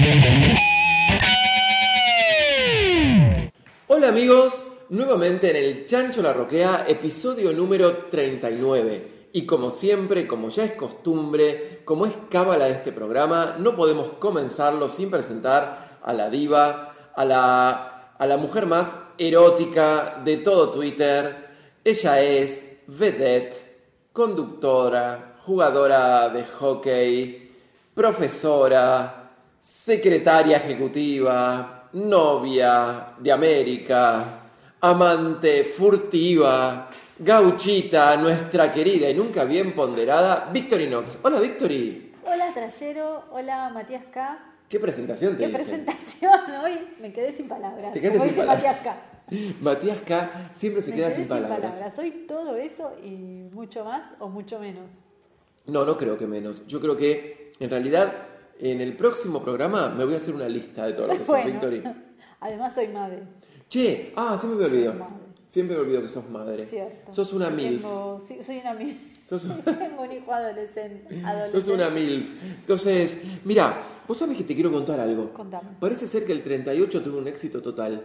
Hola amigos, nuevamente en el Chancho la Roquea, episodio número 39. Y como siempre, como ya es costumbre, como es cábala de este programa, no podemos comenzarlo sin presentar a la diva, a la mujer más erótica de todo Twitter. Ella es vedette, conductora, jugadora de hockey, profesora, secretaria ejecutiva, novia de América, amante furtiva, gauchita, nuestra querida y nunca bien ponderada Victorinox. Hola Victory. Hola Trayero, hola Matías K. ¿Qué presentación te ¿Qué hice? presentación? Hoy me quedé sin palabras. Te quedaste Como sin dice palabras. Matías K. Matías K. siempre se Me queda quedé sin palabras. Soy todo eso y mucho más o mucho menos. No creo que menos. Yo creo que en realidad en el próximo programa me voy a hacer una lista de todo lo que sos, Victory. Además soy madre. Che, siempre me olvido. Soy madre. Siempre me olvido que sos madre. Cierto. Sos una MILF. Sí, soy una MILF. Sos Tengo un hijo adolescente. Sos una MILF. Entonces, mira, vos sabés que te quiero contar algo. Contame. Parece ser que el 38 tuvo un éxito total.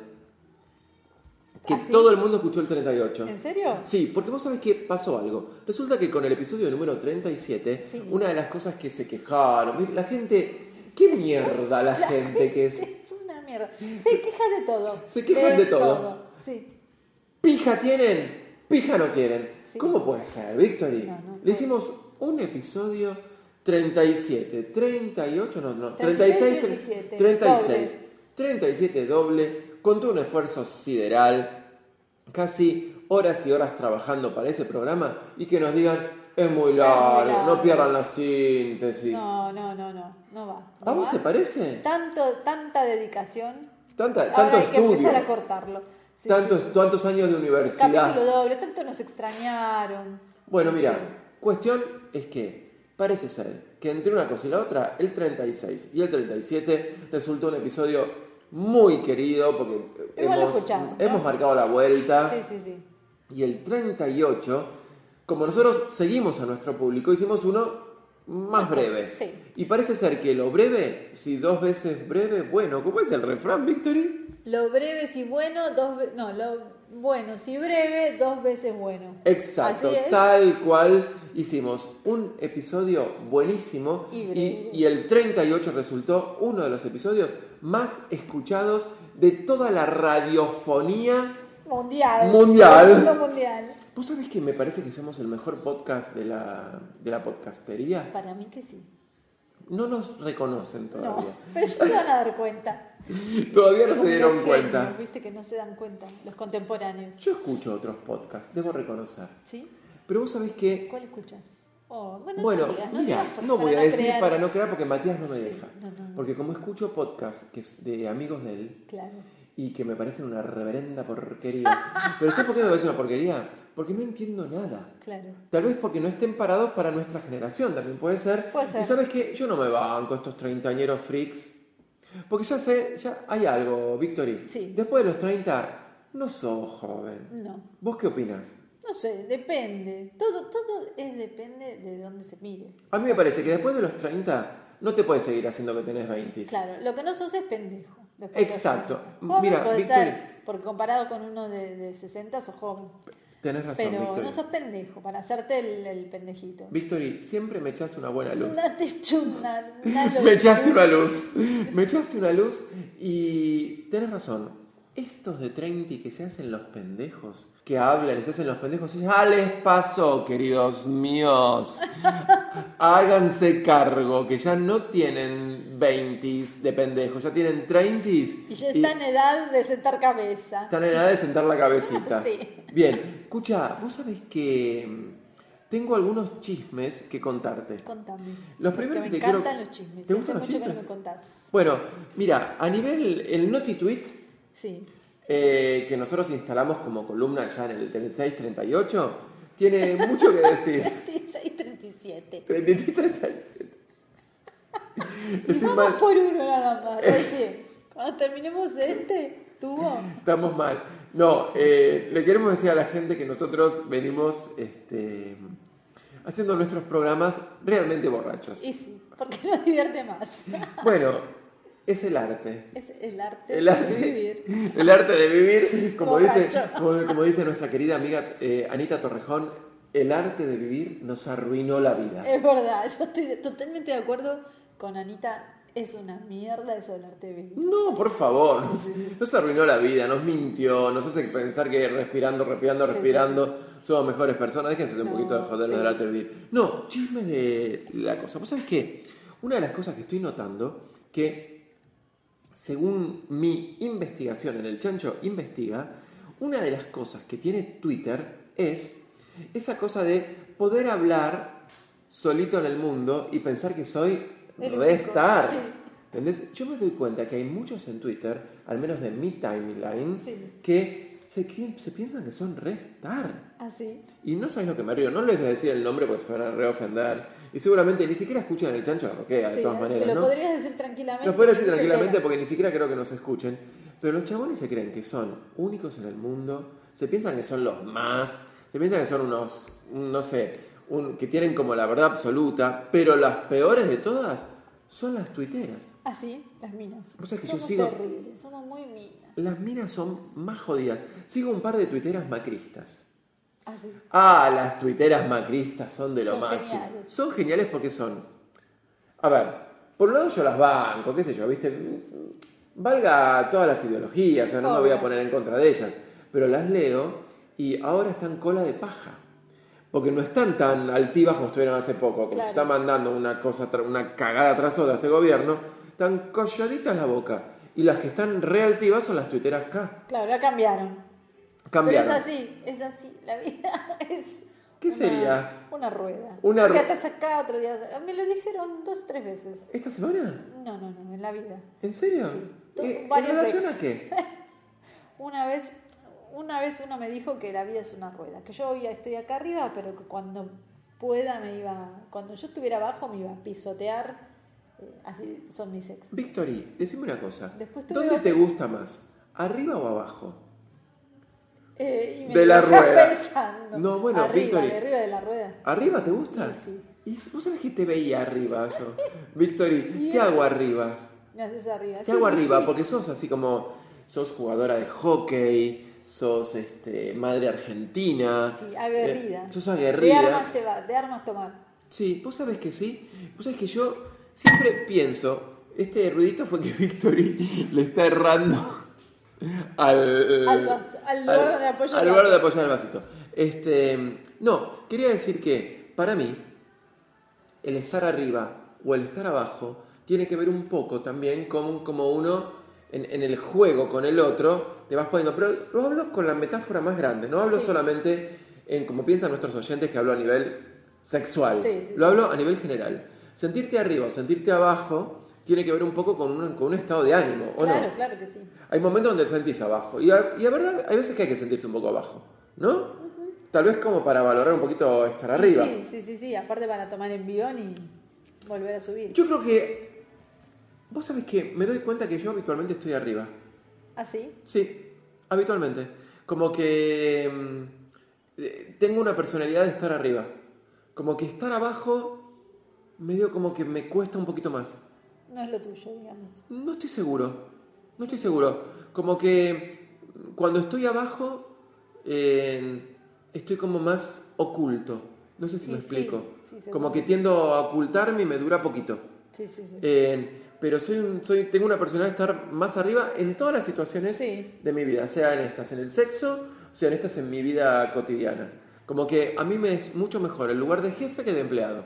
Que ¿Ah, sí? todo el mundo escuchó el 38. ¿En serio? Sí, porque vos sabés que pasó algo. Resulta que con el episodio número 37, Sí. una de las cosas que se quejaron, la gente... ¿Qué mierda la gente que es? Es una mierda. Se queja de todo. Se quejan de todo. Sí. ¿Pija tienen? ¿Pija no quieren? Sí. ¿Cómo puede ser, Victory? No, Le hicimos un episodio 37, 38, no, 36, 37, 36, 37 doble, con todo un esfuerzo sideral, casi horas y horas trabajando para ese programa y que nos digan, es muy largo, no pierdan la síntesis. No va. ¿A vos te parece? Tanta dedicación. Tanto Ahora hay que estudio, empezar a cortarlo. Sí, tantos años de universidad. Capítulo doble, tanto nos extrañaron. Bueno, mira, cuestión es que parece ser que entre una cosa y la otra, el 36 y el 37 resultó un episodio muy querido porque Igual lo escuchamos, ¿no? hemos marcado la vuelta. Sí. Y el 38, como nosotros seguimos a nuestro público, hicimos uno más breve. Sí. Y parece ser que lo breve, si dos veces breve, bueno, ¿cómo es el refrán, Victory? Lo breve si bueno, lo bueno si breve, dos veces bueno. Exacto, Así es. tal cual hicimos un episodio buenísimo Y breve. y el 38 resultó uno de los episodios más escuchados de toda la radiofonía Mundial. Mundial. Mundo mundial. ¿Vos sabés que me parece que somos el mejor podcast de la podcastería? Para mí que sí. No nos reconocen No, todavía. pero ya se van a dar cuenta. Todavía no se Como dieron los cuenta. genios, viste que no se dan cuenta, los contemporáneos. Yo escucho otros podcasts, debo reconocer. ¿Sí? Pero vos sabés que... ¿Cuál escuchas? Bueno, mira, no voy a decir para no crear porque Matías no me Sí, deja. no. Porque como escucho podcasts que es de amigos de él Claro. y que me parecen una reverenda porquería. Pero ¿sabes por qué me parece una porquería? Porque no entiendo nada. Claro. Tal vez porque no estén parados para nuestra generación, también puede ser. Puede ser. Y sabes qué, yo no me banco estos treintañeros freaks. Porque ya hay algo, Victory. Sí. Después de los 30, no sos joven. No. ¿Vos qué opinás? No sé, depende. Todo depende de dónde se mire. A mí me parece que después de los 30 no te puedes seguir haciendo que tenés 20. Claro, lo que no sos es pendejo. después de los Exacto. 30. Joven Mira, puede Victoria. ser, porque comparado con uno de 60 sos joven. Tenés razón, Pero Victory. no sos pendejo para hacerte el pendejito. Victory, siempre me echás una buena luz. No te echo una luz. Me echaste una luz. Me echaste una luz y tenés razón. Estos de 30 que se hacen los pendejos, que hablan y se hacen los pendejos, y ya les pasó, queridos míos. Háganse cargo, que ya no tienen 20 de pendejos, ya tienen 30 Y ya está en edad de sentar cabeza. están en edad de sentar la cabecita. Sí. Bien, escucha, vos sabés que tengo algunos chismes que contarte. Contame. Los Porque primeros me que te quiero- encantan los chismes. ¿Te Hace gustan los mucho que no chismes? me contás. Bueno, mira, a nivel el Noti Tweet, Sí. que nosotros instalamos como columna ya en el 36-38, tiene mucho que decir. 36, 37. 36-37. Y Estoy vamos mal. por uno nada más. Recién. Cuando terminemos tuvo. Estamos mal. No, le queremos decir a la gente que nosotros venimos haciendo nuestros programas realmente borrachos. Y sí, porque nos divierte más. Bueno, es el arte. Es el arte, El arte de vivir. El arte de vivir, como Borracho. como dice nuestra querida amiga Anita Torrejón, el arte de vivir nos arruinó la vida. Es verdad, yo estoy totalmente de acuerdo con Anita. Es una mierda eso del arte de vivir. No, por favor, nos arruinó la vida, nos mintió, nos hace pensar que respirando, somos mejores personas. Déjense un poquito de joder del arte de vivir. No, chisme de la cosa. ¿Vos sabés qué? Una de las cosas que estoy notando, que según mi investigación en el Chancho Investiga, una de las cosas que tiene Twitter es esa cosa de poder hablar solito en el mundo y pensar que soy restar. Sí. ¿Entendés? Yo me doy cuenta que hay muchos en Twitter, al menos de mi timeline, que se piensan que son restar. ¿Ah, sí? Y no sabes lo que me río. No les voy a decir el nombre porque se van a reofender. Y seguramente ni siquiera escuchan el Chancho la Roquea, de todas maneras. Lo ¿no? podrías decir tranquilamente. Lo podrías decir tranquilamente porque ni siquiera creo que nos escuchen. Pero los chabones se creen que son únicos en el mundo. Se piensan que son los más. Se piensan que son unos, no sé, que tienen como la verdad absoluta. Pero las peores de todas son las tuiteras. Ah, sí, las minas. O sea que somos terribles, somos muy minas. Las minas son más jodidas. Sigo un par de tuiteras macristas. Ah, sí. Ah, las tuiteras macristas son de lo Son máximo. geniales. Son geniales porque son... A ver, por un lado yo las banco, qué sé yo, ¿viste? Valga todas las ideologías, o sea, no me voy a poner en contra de ellas. Pero las leo y ahora están cola de paja. Porque no están tan altivas como estuvieron hace poco. Como se está mandando una cagada tras otra a este gobierno, están calladitas la boca. Y las que están realtivas son las tuiteras K. Claro, ya cambiaron. Cambiaron. Pero es así, la vida es... ¿Qué sería? Una rueda. Un día estás acá, otro día... Me lo dijeron 2 o 3 veces. ¿Esta semana? No, en la vida. ¿En serio? Sí. ¿En relación a qué? Una vez uno me dijo que la vida es una rueda, que yo hoy estoy acá arriba, pero que cuando pueda cuando yo estuviera abajo me iba a pisotear, así son mis ex. Victory, decime una cosa, Después ¿dónde te gusta más? ¿Arriba o abajo? Y me de la rueda. Pensando. No, bueno, arriba, Victory. de arriba de la rueda. ¿Arriba te gusta? Sí. ¿Y vos sabés que te veía arriba yo? Victory, ¿qué hago arriba? Me haces arriba. ¿Qué hago arriba? Porque sos así como, sos jugadora de hockey, sos madre argentina. Sí, aguerrida. Sos aguerrida. De armas llevar, de armas tomar. Sí, vos sabés que sí. Vos sabés que yo siempre pienso, este ruidito fue que Victory le está errando al vaso, al lugar de apoyar al lugar de apoyar el vasito. No, quería decir que para mí el estar arriba o el estar abajo tiene que ver un poco también con como uno en el juego con el otro te vas poniendo, pero lo hablo con la metáfora más grande, no hablo solamente en como piensan nuestros oyentes que hablo a nivel sexual, lo hablo a nivel general. Sentirte arriba o sentirte abajo tiene que ver un poco con un estado de ánimo, ¿o no? Claro que sí. Hay momentos donde te sentís abajo. Y la verdad, hay veces que hay que sentirse un poco abajo, ¿no? Tal vez como para valorar un poquito estar arriba. Sí. Aparte para tomar envión y volver a subir. Yo creo que... Vos sabés que me doy cuenta que yo habitualmente estoy arriba. ¿Ah, sí? Sí, habitualmente. Como que tengo una personalidad de estar arriba. Como que estar abajo medio como que me cuesta un poquito más. No es lo tuyo, digamos. No estoy seguro. Como que cuando estoy abajo estoy como más oculto. No sé si me explico. Sí, como que tiendo a ocultarme y me dura poquito. Sí. Pero tengo una personalidad de estar más arriba en todas las situaciones de mi vida. Sea en estas en el sexo, sea en estas en mi vida cotidiana. Como que a mí me es mucho mejor el lugar de jefe que de empleado.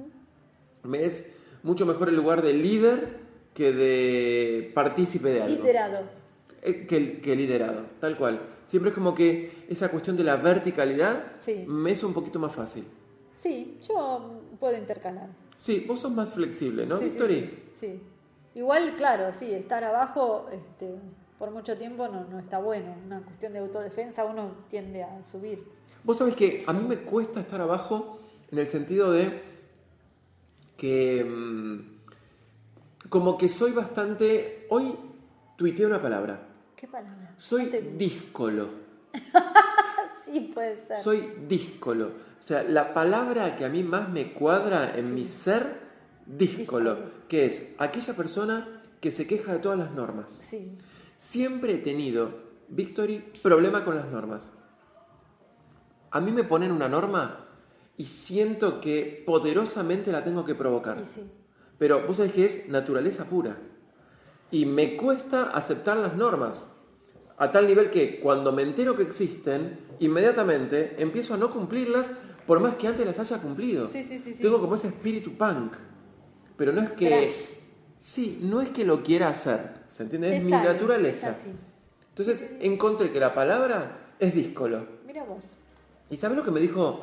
Me es mucho mejor el lugar de líder que de partícipe de algo. Liderado. Que liderado, tal cual. Siempre es como que esa cuestión de la verticalidad me es un poquito más fácil. Sí, yo puedo intercalar. Sí, vos sos más flexible, ¿no, Victory? Sí. Igual, claro, estar abajo por mucho tiempo no está bueno. Una cuestión de autodefensa, uno tiende a subir. Vos sabés que a mí me cuesta estar abajo en el sentido de que como que soy bastante... Hoy tuiteé una palabra. ¿Qué palabra? Soy díscolo. Sí, puede ser. Soy díscolo. O sea, la palabra que a mí más me cuadra en mi ser, díscolo. Que es aquella persona que se queja de todas las normas. Sí. Siempre he tenido, Victory, problema con las normas. A mí me ponen una norma y siento que poderosamente la tengo que provocar. Y sí. Pero vos sabés que es naturaleza pura. Y me cuesta aceptar las normas. A tal nivel que cuando me entero que existen, inmediatamente empiezo a no cumplirlas por más que antes las haya cumplido. Sí. Tengo como ese espíritu punk. Pero no es que... Crash. Sí, no es que lo quiera hacer. ¿Se entiende? Es mi sale, naturaleza. es así. Entonces encontré que la palabra es díscolo. Mira vos. ¿Y sabes lo que me dijo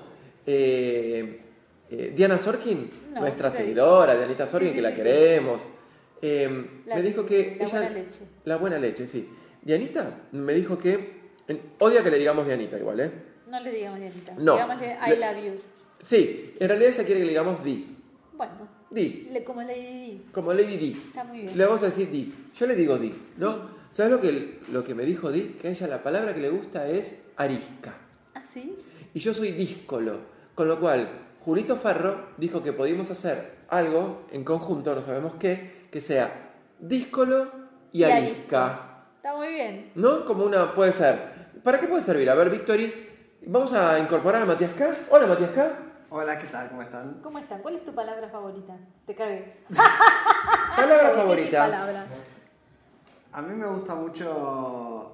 Diana Sorkin? No, Nuestra ¿qué seguidora, Dianita Sorkin, Sí, que la sí. queremos. Me dijo que la ella... buena leche. La buena leche, sí. Dianita me dijo que... Odia que le digamos Dianita igual, ¿eh? No le digamos Dianita. No. Digámosle I love you. Sí, en realidad ella quiere que le digamos Di. Bueno. Di. Como Lady Di. Como Lady Di. Está muy bien. Le vamos a decir Di. Yo le digo Di, ¿no? ¿Sabes lo que me dijo Di? Que a ella la palabra que le gusta es arisca. ¿Ah, sí? Y yo soy díscolo. Con lo cual, Julito Ferro dijo que podíamos hacer algo en conjunto, no sabemos qué, que sea díscolo y arisca. Está muy bien. ¿No? Como una... Puede ser. ¿Para qué puede servir? A ver, Victory, vamos a incorporar a Matías K. Hola, Matías K. Hola, ¿qué tal? ¿Cómo están? ¿Cómo están? ¿Cuál es tu palabra favorita? Te cagué. Palabra Difícil favorita. palabra. A mí me gusta mucho...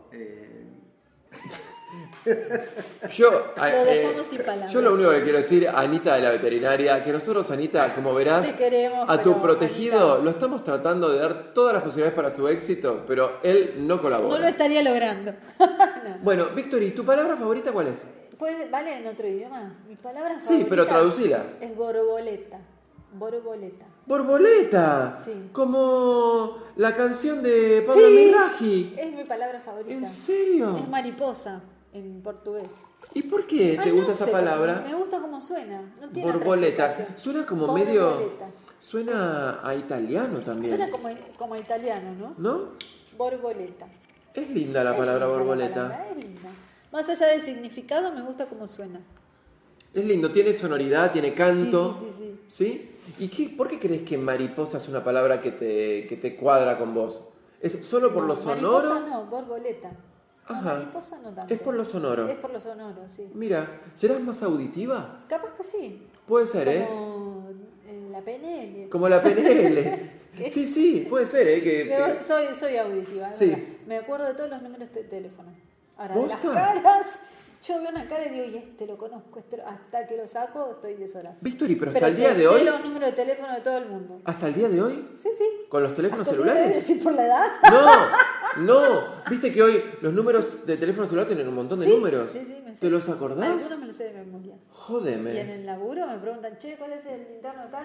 Yo, Lo dejamos sin palabras. yo lo único que quiero decir, Anita de la veterinaria, que nosotros, Anita, como verás, Te queremos, a tu pero, protegido Anita, lo estamos tratando de dar todas las posibilidades para su éxito, pero él no colabora. no lo estaría logrando. No. Bueno, Victory, ¿tu palabra favorita cuál es? ¿Vale en otro idioma? Mi palabra Sí, favorita pero traducila. es borboleta. Borboleta. Borboleta, Sí. como la canción de Pablo Sí, Miraji. es mi palabra favorita. ¿En serio? Es mariposa en portugués. ¿Y por qué te Ay, gusta no esa sé, palabra? Me gusta cómo suena. No tiene otra Borboleta. explicación. Suena como Borboleta. medio... Suena a italiano también. Suena como italiano, ¿no? ¿No? Borboleta. Es linda la Es palabra linda la borboleta. palabra, es linda. Más allá del significado, me gusta cómo suena. Es lindo, tiene sonoridad, tiene canto. Sí. ¿Sí? ¿Y por qué crees que mariposa es una palabra que te cuadra con vos? ¿Es solo por lo sonoro? Mariposa no, borboleta. No, Ajá. mariposa no tanto. Es por lo sonoro. Es por lo sonoro, sí. Mira, ¿serás más auditiva? Capaz que sí. Puede ser, ¿eh? Como la PNL. Como la PNL. ¿Qué? Sí, puede ser, ¿eh? Soy auditiva. es Sí. verdad. Me acuerdo de todos los números de teléfono. Ahora, de las ¿Posta? caras, yo veo una cara y digo, y este lo conozco, hasta que lo saco estoy desolada. Victory, pero hasta Pero el día te de hoy... sé los números de teléfono de todo el mundo. ¿Hasta el día de hoy? Sí. ¿Con los teléfonos ¿Hasta celulares? debes decir por la edad? No. Viste que hoy los números de teléfono celular tienen un montón de Sí, números. sí, me sé. ¿Te los acordás? Algunos me los sé de memoria. Y en Jódeme. el laburo me preguntan, che, ¿cuál es el interno tal?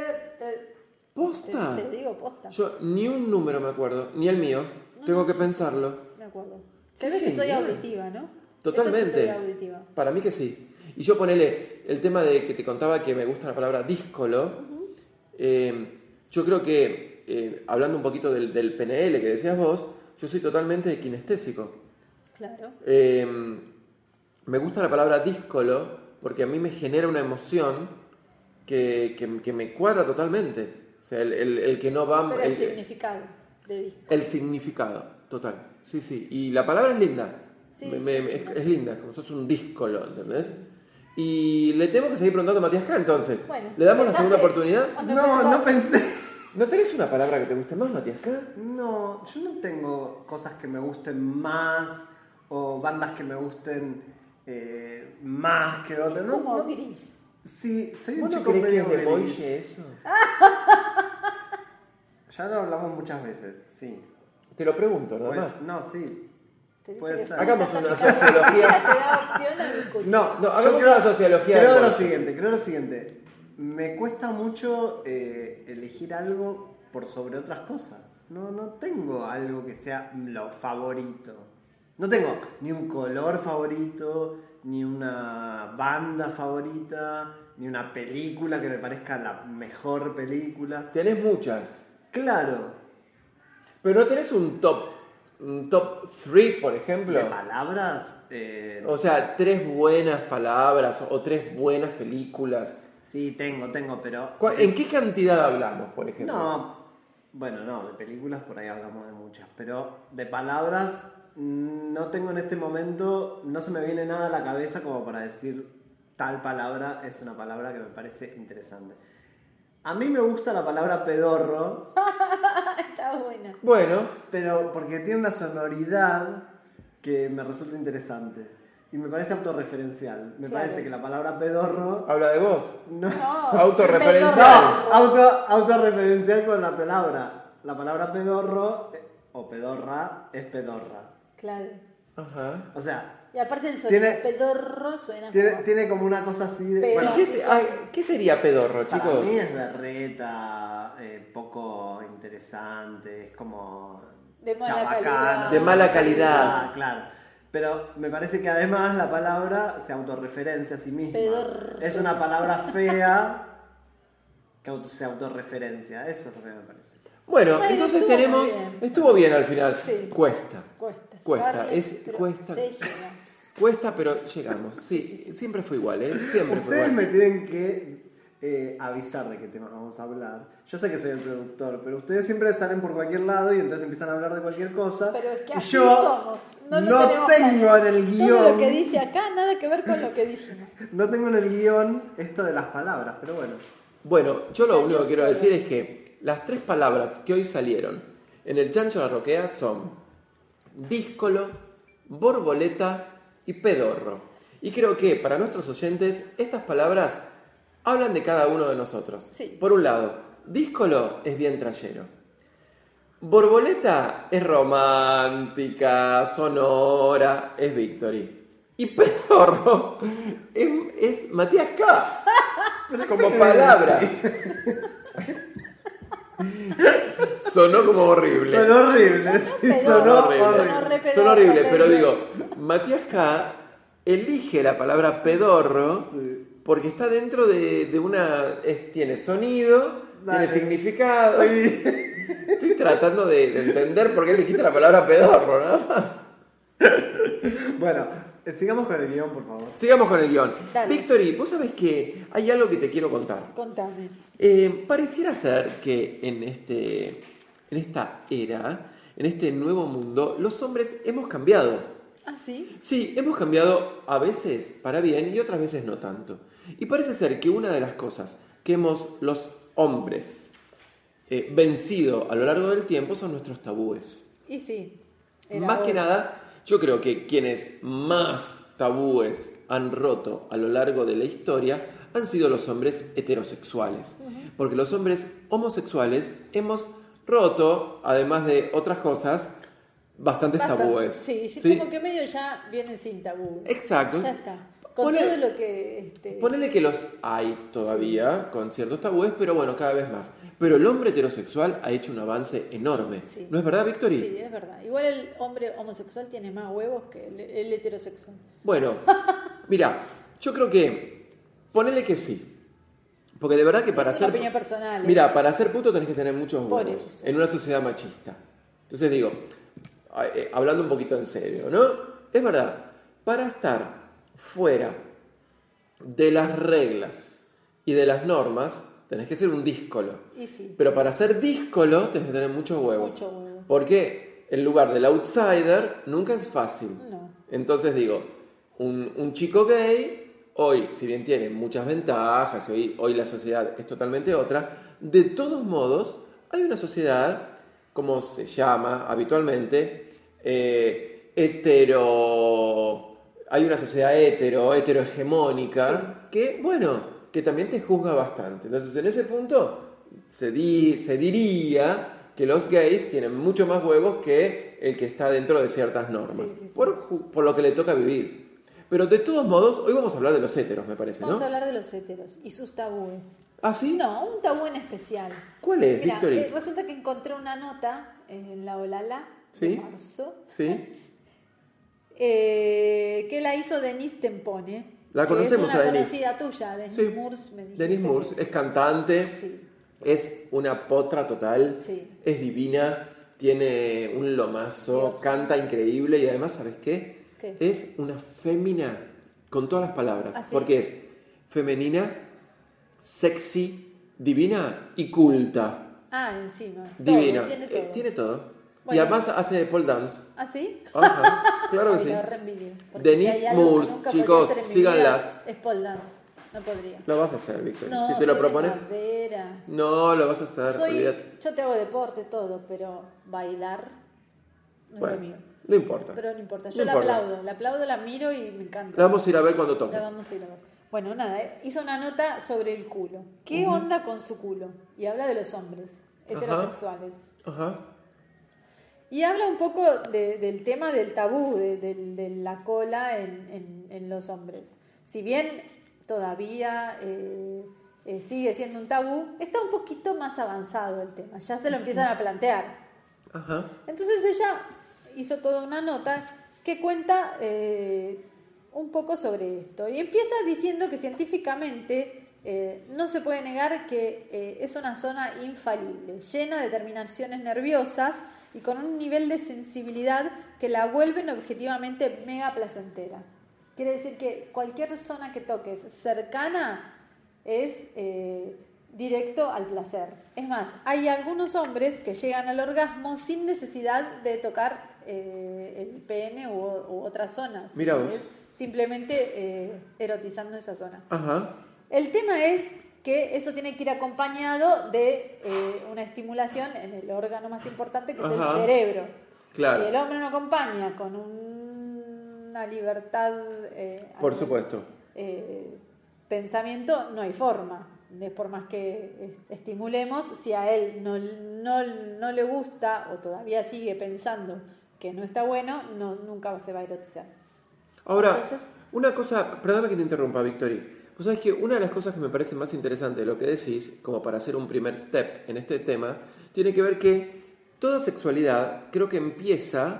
¿Posta? Te digo posta. Yo ni un número me acuerdo, ni el mío. Tengo que pensarlo. Me acuerdo. Qué Se ve que soy genial. auditiva, ¿no? Totalmente. Eso que soy auditiva. Para mí que sí. Y yo ponele el tema de que te contaba que me gusta la palabra díscolo. Yo creo que, hablando un poquito del PNL que decías vos, yo soy totalmente kinestésico. Claro. Me gusta la palabra díscolo porque a mí me genera una emoción que me cuadra totalmente. O sea, el que no va... Pero el significado de disco. El significado, total. Sí. Y la palabra es linda. Sí. Es linda, como sos un díscolo, ¿entendés? Y le tengo que seguir preguntando a Matías K, entonces. Bueno, ¿Le damos la ¿pensaste? segunda oportunidad? No pensé. ¿No tenés una palabra que te guste más, Matías K? No, yo no tengo cosas que me gusten más o bandas que me gusten más que otras. Como No, gris. sí, soy un ¿Vos no chico crees que medio es de gris. Moille eso? Ya lo hablamos muchas veces, sí. Te lo pregunto, nada Pues, más. no, sí. Te dice Puede que ser. Hagamos ya una está picante. sociología. Te da opción a discutir. No, No, yo hagamos una sociología Creo del lo Moille. siguiente. Me cuesta mucho elegir algo por sobre otras cosas. No tengo algo que sea lo favorito. No tengo ni un color favorito, ni una banda favorita, ni una película que me parezca la mejor película. Tenés muchas. Claro, Pero no tenés un top 3, por ejemplo. de palabras, O sea, 3 buenas palabras o 3 buenas películas. sí tengo, pero... ¿En qué cantidad hablamos, por ejemplo? No, Bueno, no, de películas por ahí hablamos de muchas, pero de palabras no tengo en este momento, no se me viene nada a la cabeza como para decir tal palabra es una palabra que me parece interesante. A mí me gusta la palabra pedorro. Está buena. Bueno, Pero porque tiene una sonoridad que me resulta interesante. Y me parece autorreferencial. Me Claro. parece que la palabra pedorro... habla de vos. No, Autorreferencial. pedorro. autorreferencial con la palabra. La palabra pedorro o pedorra es pedorra. Claro. Ajá. O sea, Y aparte el sonido Tiene- pedorro suena como... tiene como una cosa así de... Pero- ¿Y qué sería pedorro, Para chicos? mí es berreta, poco interesante, es como De mala chabacano. calidad. De mala calidad. Claro. Pero me parece que además la palabra se autorreferencia a sí misma. Pedorro. Es una palabra fea que se autorreferencia. Eso es lo que me parece. Bueno, Bueno, entonces estuvo tenemos... muy bien. Estuvo bien al final. Sí. Cuesta. Cuesta. Cuesta, Darle, es- pero cuesta. se llega. Cuesta, pero llegamos. Sí, siempre fue igual, ¿eh? Siempre fue Ustedes igual. me tienen que avisar de qué temas vamos a hablar. Yo sé que soy el productor, pero ustedes siempre salen por cualquier lado y entonces empiezan a hablar de cualquier cosa. Pero es que y así yo somos. No, lo no tenemos tengo claro. en el guión. Todo lo que dice acá, nada que ver con lo que dijimos. No tengo en el guión esto de las palabras, pero bueno. Bueno, yo lo Salió único que quiero solo. decir es que las 3 palabras que hoy salieron en el Chancho la Roquea son díscolo, borboleta y pedorro. Y creo que para nuestros oyentes estas palabras hablan de cada uno de nosotros. Sí. Por un lado, díscolo es bien trayero. Borboleta es romántica, sonora, es Victory. Y pedorro es Matías K. Como palabra. Sonó como horrible. Son horribles, sí, Pero- sonó Horrible. horrible. Son horribles, pero digo, Matías K. elige la palabra pedorro Sí. porque está dentro de una... tiene sonido, Dale. tiene significado. Sí. Estoy tratando de entender por qué elegiste la palabra pedorro, ¿no? Bueno, sigamos con el guión, por favor. Sigamos con el guión. Dale. Victory, vos sabés que hay algo que te quiero contar. Contame. Pareciera ser que en esta era, en este nuevo mundo, los hombres hemos cambiado. ¿Ah, sí? Sí, hemos cambiado a veces para bien y otras veces no tanto. Y parece ser que una de las cosas que hemos los hombres vencido a lo largo del tiempo son nuestros tabúes. Y sí. Era Más que hora. nada, yo creo que quienes más tabúes han roto a lo largo de la historia han sido los hombres heterosexuales. Porque los hombres homosexuales hemos roto, además de otras cosas, bastantes Basta. tabúes. Sí, ¿Sí? como que medio ya viene sin tabú. Exacto. Ya está. Con Ponele- todo lo que... Ponele que los hay todavía con ciertos tabúes, pero bueno, cada vez más. Pero el hombre heterosexual ha hecho un avance enorme. Sí. ¿No es verdad, Victory? Sí, es verdad. Igual el hombre homosexual tiene más huevos que el heterosexual. Bueno, mira, yo creo que ponele que sí. Porque de verdad que para Es una ser... opinión personal. Mira, para ser puto tenés que tener muchos Por huevos eso. en una sociedad machista. Entonces digo, hablando un poquito en serio, ¿no? Es verdad, para estar fuera de las reglas y de las normas, tenés que ser un díscolo. Y sí. Pero para ser díscolo tenés que tener muchos huevos. Mucho huevo. Porque el lugar del outsider nunca es fácil. No. Entonces digo, un chico gay, hoy, si bien tiene muchas ventajas, hoy la sociedad es totalmente otra, de todos modos, hay una sociedad, como se llama habitualmente, hay una sociedad heterohegemónica, que, bueno, que también te juzga bastante. Entonces, en ese punto, se diría que los gays tienen mucho más huevos que el que está dentro de ciertas normas, Sí, sí, sí. por lo que le toca vivir. Pero de todos modos, hoy vamos a hablar de los heteros, me parece, Vamos ¿no? a hablar de los heteros y sus tabúes. ¿Ah, sí? No, un tabú en especial. ¿Cuál es, Mira, Victory? resulta que encontré una nota en la Olala Sí. de marzo ¿Sí? que la hizo Denise Tempone. La que conocemos es una a Denise. conocida tuya, Denise Sí. Moores. Me dijiste Denise Moores que es cantante, Sí. es una potra total, Sí. es divina, tiene un lomazo, Dios. canta increíble y además, ¿sabes qué? ¿Qué? Es una fémina con todas las palabras, ¿Ah, sí? porque es femenina, sexy, divina y culta. encima. Divina. Todo, tiene todo. Tiene todo. Y Bueno. además hace pole dance. ¿Ah, sí? Ajá, claro que Ay, sí. lo reenvidio, porque Denise si hay algo que Moores, nunca chicos, podría hacer en mi síganlas. vida, es pole dance. No podría. Lo vas a hacer, Víctor. No, Si te lo soy de propones. madera. No, lo vas a hacer, olvídate. Yo te hago deporte, todo, pero bailar no es Bueno, lo mío. no importa. Pero no importa. No Yo importa. la aplaudo, la miro y me encanta. La vamos a ir a ver cuando toque. La vamos a ir a ver. Bueno, nada, hizo una nota sobre el culo. ¿Qué onda con su culo? Y habla de los hombres heterosexuales. Ajá. Y habla un poco del tema del tabú de la cola en los hombres. Si bien todavía sigue siendo un tabú, está un poquito más avanzado el tema. Ya se lo empiezan a plantear. Ajá. Entonces ella hizo toda una nota que cuenta un poco sobre esto. Y empieza diciendo que científicamente no se puede negar que es una zona infalible, llena de terminaciones nerviosas y con un nivel de sensibilidad que la vuelven objetivamente mega placentera. Quiere decir que cualquier zona que toques cercana es directo al placer. Es más, hay algunos hombres que llegan al orgasmo sin necesidad de tocar el pene u otras zonas. Mira vos. Simplemente erotizando esa zona. Ajá. El tema es que eso tiene que ir acompañado de una estimulación en el órgano más importante, que es el cerebro. Claro. Si el hombre no acompaña con una libertad Por supuesto. pensamiento, no hay forma. Es por más que estimulemos, si a él no le gusta o todavía sigue pensando que no está bueno, nunca se va a erotizar. Ahora, Entonces, una cosa, perdóname que te interrumpa, Victory. Vos sabés que una de las cosas que me parece más interesante de lo que decís, como para hacer un primer step en este tema, tiene que ver que toda sexualidad creo que empieza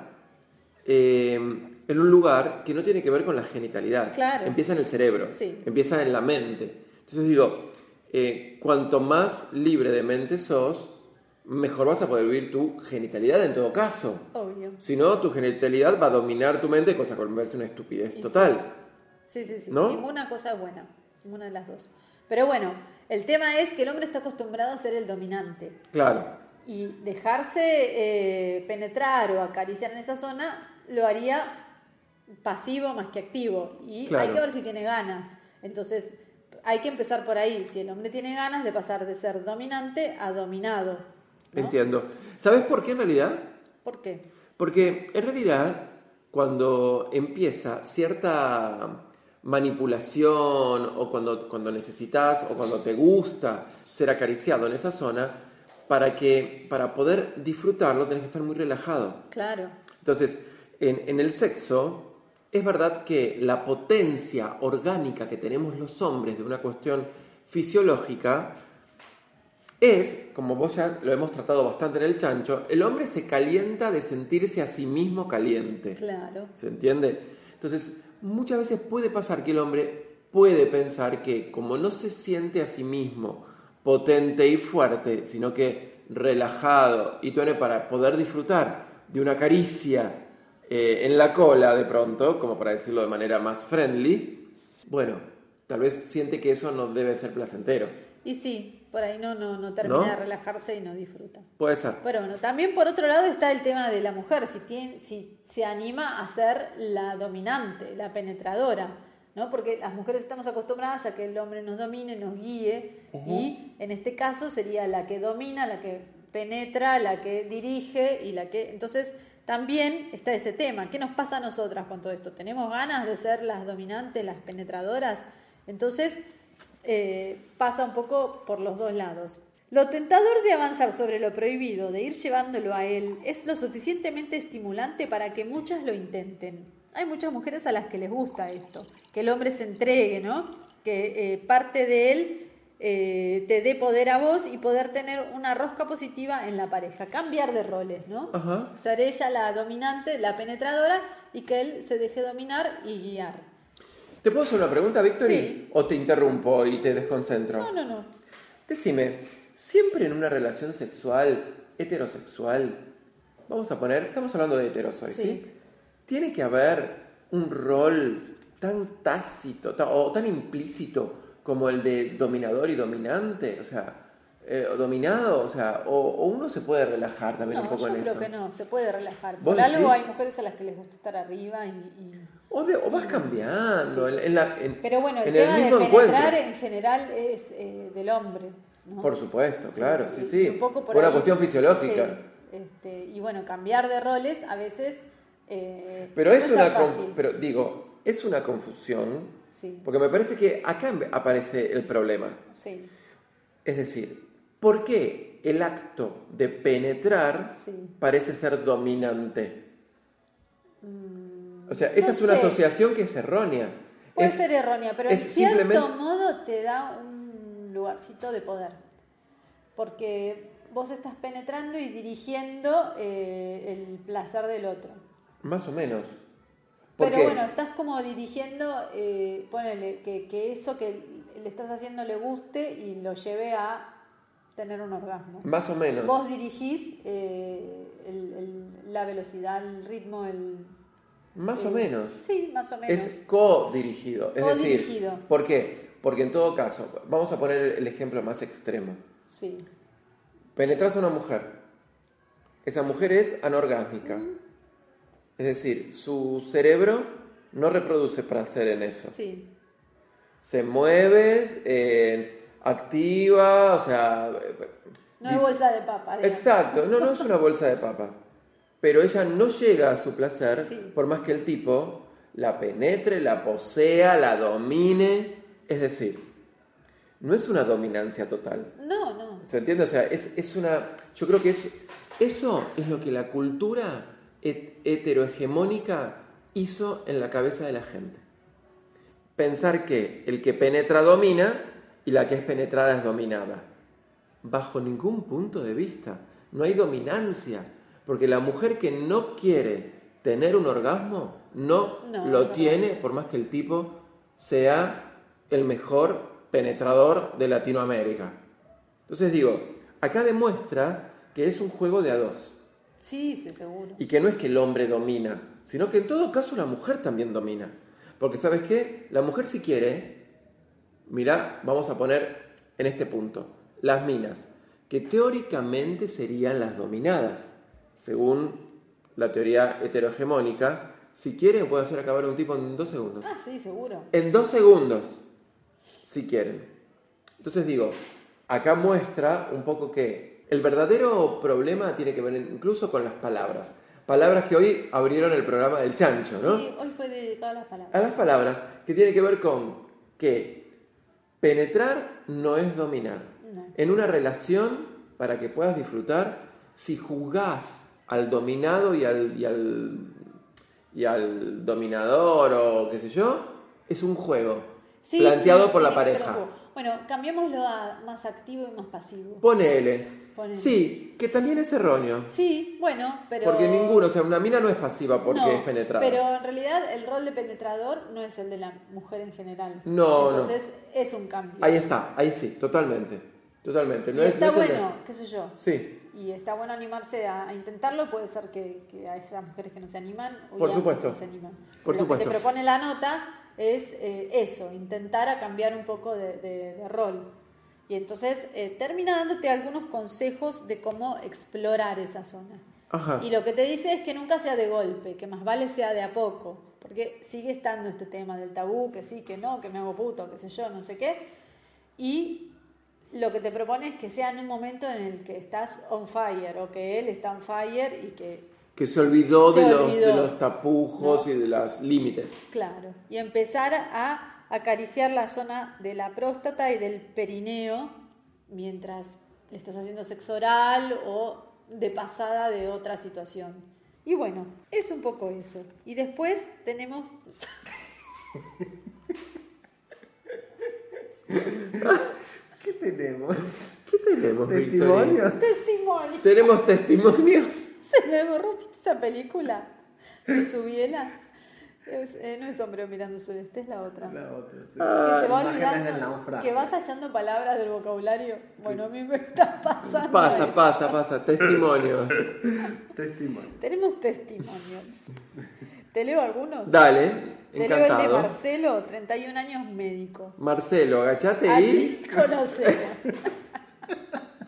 en un lugar que no tiene que ver con la genitalidad. Claro. Empieza en el cerebro, Sí. empieza en la mente. Entonces digo, cuanto más libre de mente sos, mejor vas a poder vivir tu genitalidad en todo caso. obvio. Si no, tu genitalidad va a dominar tu mente, cosa que me parece una estupidez Y total. Sí. ¿No? Ninguna cosa es buena, ninguna de las dos. Pero bueno, el tema es que el hombre está acostumbrado a ser el dominante. Claro. Y dejarse penetrar o acariciar en esa zona lo haría pasivo más que activo. Y Claro. hay que ver si tiene ganas. Entonces, hay que empezar por ahí. Si el hombre tiene ganas de pasar de ser dominante a dominado, ¿no? Entiendo. ¿Sabes por qué en realidad? ¿Por qué? Porque en realidad, cuando empieza cierta manipulación o cuando necesitas o cuando te gusta ser acariciado en esa zona, para poder disfrutarlo tenés que estar muy relajado. Claro. Entonces, en el sexo, es verdad que la potencia orgánica que tenemos los hombres de una cuestión fisiológica es, como vos ya lo hemos tratado bastante en el chancho, el hombre se calienta de sentirse a sí mismo caliente. Claro. ¿Se entiende? Entonces, muchas veces puede pasar que el hombre puede pensar que como no se siente a sí mismo potente y fuerte, sino que relajado y tiene para poder disfrutar de una caricia en la cola de pronto, como para decirlo de manera más friendly, bueno, tal vez siente que eso no debe ser placentero. Y sí, por ahí no termina ¿No? de relajarse y no disfruta. Puede ser. Pero bueno, también por otro lado está el tema de la mujer, si se anima a ser la dominante, la penetradora, ¿no? Porque las mujeres estamos acostumbradas a que el hombre nos domine, nos guíe, y en este caso sería la que domina, la que penetra, la que dirige y la que... Entonces también está ese tema. ¿Qué nos pasa a nosotras con todo esto? ¿Tenemos ganas de ser las dominantes, las penetradoras? Entonces pasa un poco por los dos lados. Lo tentador de avanzar sobre lo prohibido, de ir llevándolo a él, es lo suficientemente estimulante para que muchas lo intenten. Hay muchas mujeres a las que les gusta esto, que el hombre se entregue, ¿no? Que parte de él te dé poder a vos y poder tener una rosca positiva en la pareja. Cambiar de roles, ¿no? Ajá. Ser ella la dominante, la penetradora, y que él se deje dominar y guiar. ¿Te puedo hacer una pregunta, Victory? Sí. ¿O te interrumpo y te desconcentro? No. Decime, siempre en una relación sexual, heterosexual, estamos hablando de heteros hoy, ¿sí? ¿Tiene que haber un rol tan tácito o tan implícito como el de dominador y dominante? O sea, dominado, o sea, o uno se puede relajar también un poco en eso. Yo creo que no, se puede relajar. ¿Vos Por algo decís? hay mujeres a las que les gusta estar arriba O vas cambiando. Sí. Pero bueno, el en tema de mismo penetrar encuentro. en general es del hombre, ¿no? Por supuesto, claro, y sí. un poco por Una ahí, cuestión fisiológica. sí. Y bueno, cambiar de roles a veces Pero no es tan fácil. pero digo, es una confusión, Sí. porque me parece que acá aparece el problema. Sí, Es decir, ¿por qué el acto de penetrar sí. parece ser dominante? O sea, esa no es una sé. asociación que es errónea. Puede ser errónea, pero en es cierto simplemente- modo te da un lugarcito de poder. Porque vos estás penetrando y dirigiendo el placer del otro. Más o menos. ¿Por Pero qué? bueno, estás como dirigiendo, ponele, que eso que le estás haciendo le guste y lo lleve a tener un orgasmo. Más o menos. Vos dirigís la velocidad, el ritmo, Más o menos. Sí, más o menos. Es co-dirigido. Es decir, Co-dirigido. ¿por qué? Porque en todo caso, vamos a poner el ejemplo más extremo. Sí. Penetras a una mujer. Esa mujer es anorgásmica. Es decir, su cerebro no reproduce placer en eso. Sí. Se mueve, activa, o sea... No es bolsa de papa. digamos. Exacto, no es una bolsa de papas. Pero ella no llega a su placer, Sí. por más que el tipo la penetre, la posea, la domine. Es decir, no es una dominancia total. No. ¿Se entiende? O sea, es una... Yo creo que eso es lo que la cultura heterohegemónica hizo en la cabeza de la gente. Pensar que el que penetra domina y la que es penetrada es dominada. Bajo ningún punto de vista. No hay dominancia. Porque la mujer que no quiere tener un orgasmo no lo tiene, por más que el tipo sea el mejor penetrador de Latinoamérica. Entonces digo, acá demuestra que es un juego de a dos. Sí, seguro. Y que no es que el hombre domina, sino que en todo caso la mujer también domina. Porque ¿sabes qué? La mujer si quiere, mirá, vamos a poner en este punto, las minas, que teóricamente serían las dominadas, según la teoría heterohegemónica, si quiere puede hacer acabar a un tipo en 2 segundos. Ah, sí, seguro. En 2 segundos, si quieren. Entonces digo, acá muestra un poco que el verdadero problema tiene que ver incluso con las palabras. Palabras que hoy abrieron el programa del chancho, ¿no? Sí, hoy fue dedicado a las palabras. A las palabras que tiene que ver con que penetrar no es dominar. No. En una relación, para que puedas disfrutar, si juzgás al dominado y al dominador o qué sé yo, es un juego planteado por la tiene que ser un pareja. juego. Bueno, cambiémoslo a más activo y más pasivo. Ponele. Ponele. Sí, que también es erróneo. Sí, bueno, pero... Porque ninguno, o sea, una mina no es pasiva porque No, es penetrada. pero en realidad el rol de penetrador no es el de la mujer en general. No, Entonces es un cambio. Ahí está, ahí sí, totalmente. Totalmente. Y está no es el de- bueno, qué sé yo. Sí, Y está bueno animarse a intentarlo. Puede ser que haya mujeres que no se animan. O Por ya supuesto. no se animan. Por Lo supuesto. que te propone la nota es eso, intentar a cambiar un poco de rol. Y entonces termina dándote algunos consejos de cómo explorar esa zona. ajá. Y lo que te dice es que nunca sea de golpe, que más vale sea de a poco. Porque sigue estando este tema del tabú, que sí, que no, que me hago puto, qué sé yo, no sé qué. Y lo que te propone es que sea en un momento en el que estás on fire, o que él está on fire y que, Se olvidó, Se de olvidó. los tapujos ¿No? y de los límites. claro, y empezar a acariciar la zona de la próstata y del perineo mientras le estás haciendo sexo oral o de pasada de otra situación. Y bueno, es un poco eso. Y después tenemos... ¿Qué tenemos? ¿Qué tenemos, Victoria? ¿Testimonios? testimonio. ¿Tenemos testimonios? Se me borró, ¿viste esa película de Subiela? No es Hombre mirando el sudeste, es la otra. La otra, sí. Que se va Imágenes del olvidando, naufragio. que va tachando palabras del vocabulario. Bueno, a mí me está pasando. Pasa. Testimonios. Testimonio. Tenemos testimonios. ¿Te leo algunos? Dale, Te leo el de encantado. Marcelo, 31 años, médico. Marcelo, agachate A y... ti conocemos.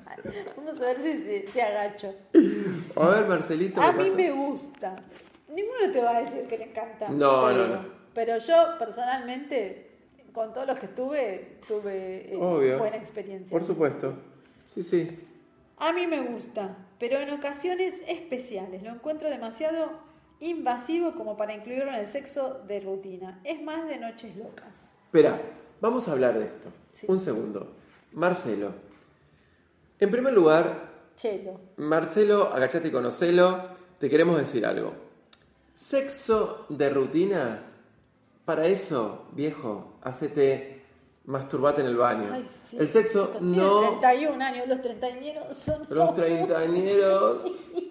Vamos a ver si agacho. A ver, Marcelito. A ¿qué mí pasa? me gusta. Ninguno te va a decir que le encanta. No, pero, no. Pero yo, personalmente, con todos los que tuve Obvio. buena experiencia. Por supuesto. Sí. A mí me gusta, pero en ocasiones especiales. Lo encuentro demasiado invasivo como para incluirlo en el sexo de rutina. Es más de noches locas. Espera, vamos a hablar de esto. Sí. Un segundo. Marcelo. En primer lugar, Chelo. Marcelo, agachate y conocelo. Te queremos decir algo. Sexo de rutina, para eso, viejo, hacete, masturbate en el baño. Ay, sí. El sexo Tiene no... 31 años, los treintañeros son... Los treintañeros...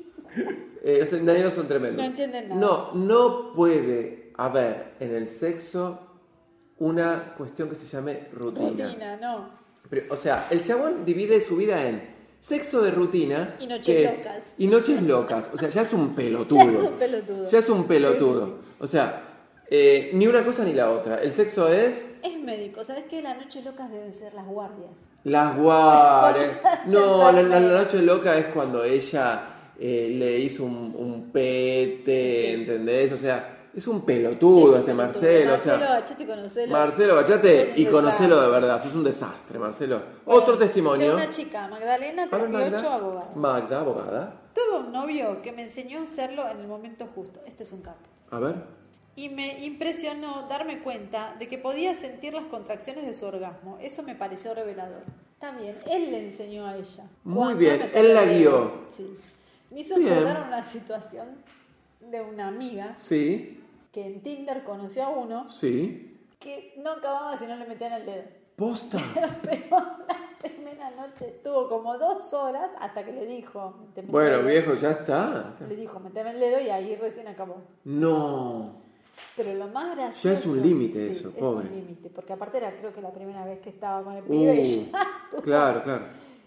los treintañeros son tremendos. No entienden nada. No puede haber en el sexo una cuestión que se llame rutina. Rutina, no. Pero, o sea, el chabón divide su vida en sexo de rutina Y noches que- locas. Y noches locas. O sea, ya es un pelotudo. Ya es un pelotudo. Ya es un pelotudo. Sí. O sea, ni una cosa ni la otra. El sexo es Es médico, ¿sabes qué? Las noches locas deben ser las guardias. las guardias. No, la enfermera. noche loca es cuando ella le hizo un pete, ¿entendés? O sea, es un pelotudo Es este un Marcelo. pelotudo. O sea, Marcelo, y conocelo. Marcelo, bachate Sos un y conocelo desastre. de verdad. Sos un desastre, Marcelo. Bueno, Otro de testimonio. una chica, Magdalena, A ver, 38, Magda. abogada. Magda, abogada. Tuve un novio que me enseñó a hacerlo en el momento justo. Este es un capo. A ver. Y me impresionó darme cuenta de que podía sentir las contracciones de su orgasmo. Eso me pareció revelador. También, él le enseñó a ella. Muy Cuando bien, me él la perdí. guió. Sí. Me hizo Bien. acordar una situación de una amiga Sí, que en Tinder conoció a uno sí. que no acababa si no le metían el dedo. Posta. Pero la primera noche estuvo como 2 horas hasta que le dijo, "Meteme el Bueno, dedo". viejo, ya está. Le dijo, meteme el dedo y ahí recién acabó. No. Pero lo más gracioso... Ya es un límite sí, eso, es pobre. un límite, porque aparte era creo que la primera vez que estaba con el pibe y ya estuvo. Claro.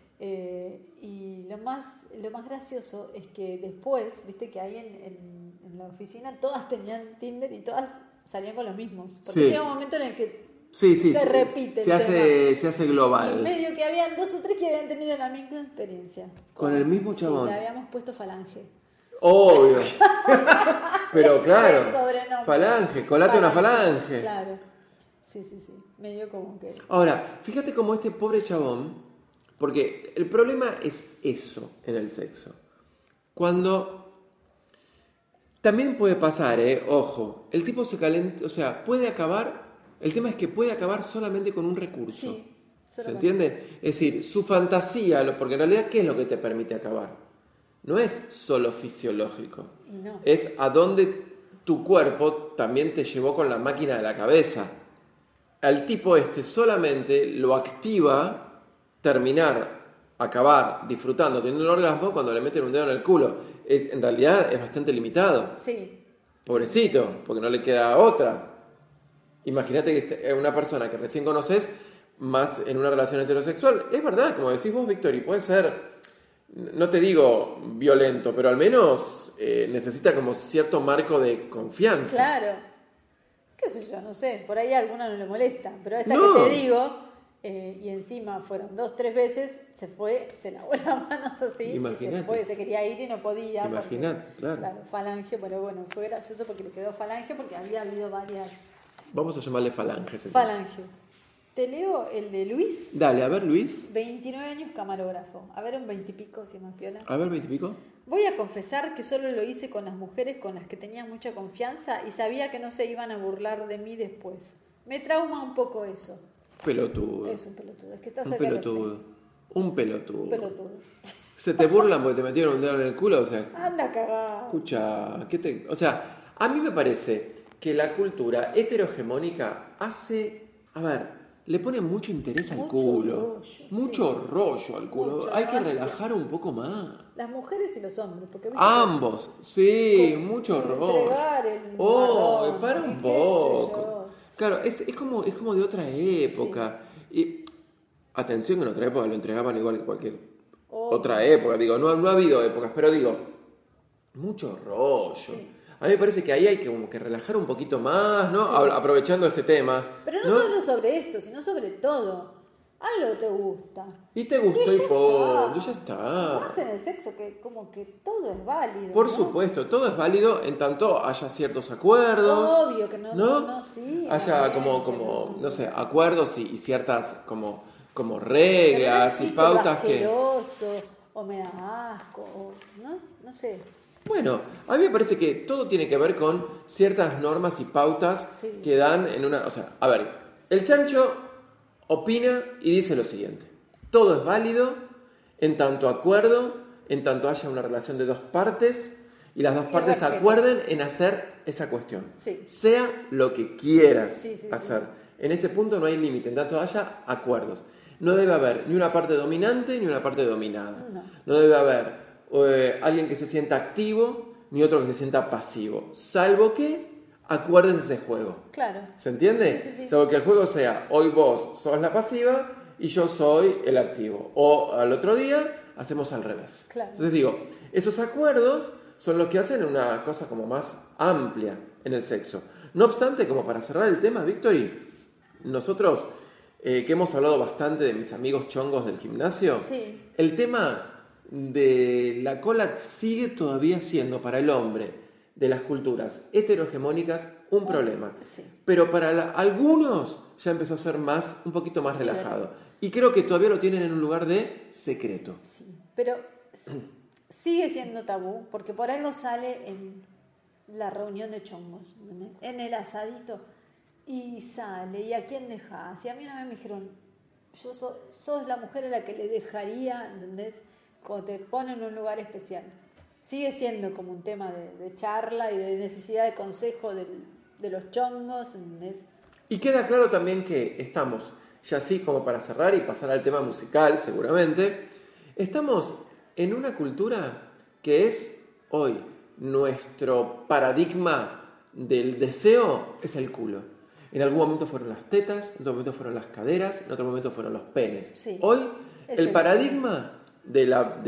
Y lo más gracioso es que después, viste que ahí en la oficina todas tenían Tinder y todas salían con los mismos. Porque Sí. llega un momento en el que Sí, se repite Se el hace y global. medio que habían 2 o 3 que habían tenido la misma experiencia. ¿Con el mismo chabón? Sí, le habíamos puesto falange. Obvio. Pero El claro. sobrenombre. Falange, colate una falange. Claro. Sí. Medio como que... Ahora, fíjate cómo este pobre chabón, porque el problema es eso en el sexo. Cuando también puede pasar, ojo, el tipo se calienta, o sea, puede acabar, el tema es que puede acabar solamente con un recurso. Sí, ¿Se solo con entiende? Es decir, su fantasía, porque en realidad, ¿qué es lo que te permite acabar? No es solo fisiológico, Y no. es a dónde tu cuerpo también te llevó con la máquina de la cabeza. Al tipo este solamente lo activa terminar, acabar, disfrutando, teniendo un orgasmo cuando le meten un dedo en el culo. En realidad es bastante limitado. Sí. Pobrecito, porque no le queda otra. Imagínate que es una persona que recién conoces, más en una relación heterosexual. Es verdad, como decís vos, Víctor, y puede ser, no te digo violento, pero al menos necesita como cierto marco de confianza. Claro. Qué sé yo, no sé. Por ahí a alguna no le molesta. Pero esta No. que te digo, y encima fueron 2, 3 veces, se fue, se lavó las manos así. y Imagínate. se fue, se quería ir y no podía. Imagínate, porque, claro. falange, pero bueno, fue gracioso porque le quedó falange porque había habido varias. Vamos a llamarle falanges. entonces. Falange. Te leo el de Luis, Dale, a ver, Luis. 29 años, camarógrafo. A ver, un 20 y pico, si es más piola. A ver, 20 y pico. Voy a confesar que solo lo hice con las mujeres con las que tenía mucha confianza y sabía que no se iban a burlar de mí después. Me trauma un poco eso. Pelotudo. Es un pelotudo, es que está Un cerca del pelotudo. Un pelotudo. Un pelotudo. Se te burlan porque te metieron un dedo en el culo, o sea, Anda a cagar. escucha, o sea, a mí me parece que la cultura heterohegemónica hace, a ver, le pone mucho interés al Mucho culo. rollo, Mucho rollo al culo. Mucho Hay que avance. relajar un poco más. Las mujeres y los hombres, porque ¿viste? Ambos, sí, Con- mucho rollo. entregar el Oh, marrón, para y un qué sé poco. yo. Claro, es como de otra época. Y atención que en otra época lo entregaban igual que cualquier Obvio. otra época. Digo, no ha habido épocas, pero digo, mucho rollo. Sí. A mí me parece que ahí hay que como que relajar un poquito más, ¿no? Aprovechando este tema. Pero no solo sobre esto, sino sobre todo. algo te gusta. Y te gustó y punto, ya está. Más en el sexo, que como que todo es válido. Por ¿no? supuesto, todo es válido en tanto haya ciertos acuerdos. Obvio que no, sí. Haya como no sé, acuerdos y ciertas como reglas y pautas que... O me da asco, o, no sé. Bueno, a mí me parece que todo tiene que ver con ciertas normas y pautas que dan en una... O sea, a ver, el chancho opina y dice lo siguiente. Todo es válido en tanto acuerdo, en tanto haya una relación de dos partes y las dos partes respeto. Acuerden en hacer esa cuestión. Sí. Sea lo que quieras Sí. hacer. En ese punto no hay límite, en tanto haya acuerdos. No debe haber ni una parte dominante ni una parte dominada. No debe haber alguien que se sienta activo ni otro que se sienta pasivo. Salvo que acuerden ese juego. Claro. ¿Se entiende? Sí. Salvo que el juego sea, hoy vos sos la pasiva y yo soy el activo. O al otro día hacemos al revés. Claro. Entonces digo, esos acuerdos son los que hacen una cosa como más amplia en el sexo. No obstante, como para cerrar el tema, Victory, nosotros... que hemos hablado bastante de mis amigos chongos del gimnasio, el tema de la cola sigue todavía siendo para el hombre de las culturas heterohegemónicas un problema. Sí. Pero para algunos ya empezó a ser un poquito más relajado. Y creo que todavía lo tienen en un lugar de secreto. Sí, pero sigue siendo tabú, porque por algo sale en la reunión de chongos, ¿entendés? En el asadito. Y sale, ¿y a quién dejás? Y a mí una vez me dijeron, sos la mujer a la que le dejaría, ¿entendés? Cuando te ponen en un lugar especial. Sigue siendo como un tema de charla y de necesidad de consejo de los chongos, ¿entendés? Y queda claro también que estamos, ya así como para cerrar y pasar al tema musical seguramente, estamos en una cultura que es hoy nuestro paradigma del deseo es el culo. En algún momento fueron las tetas, en otro momento fueron las caderas, en otro momento fueron los penes. Sí, hoy el paradigma de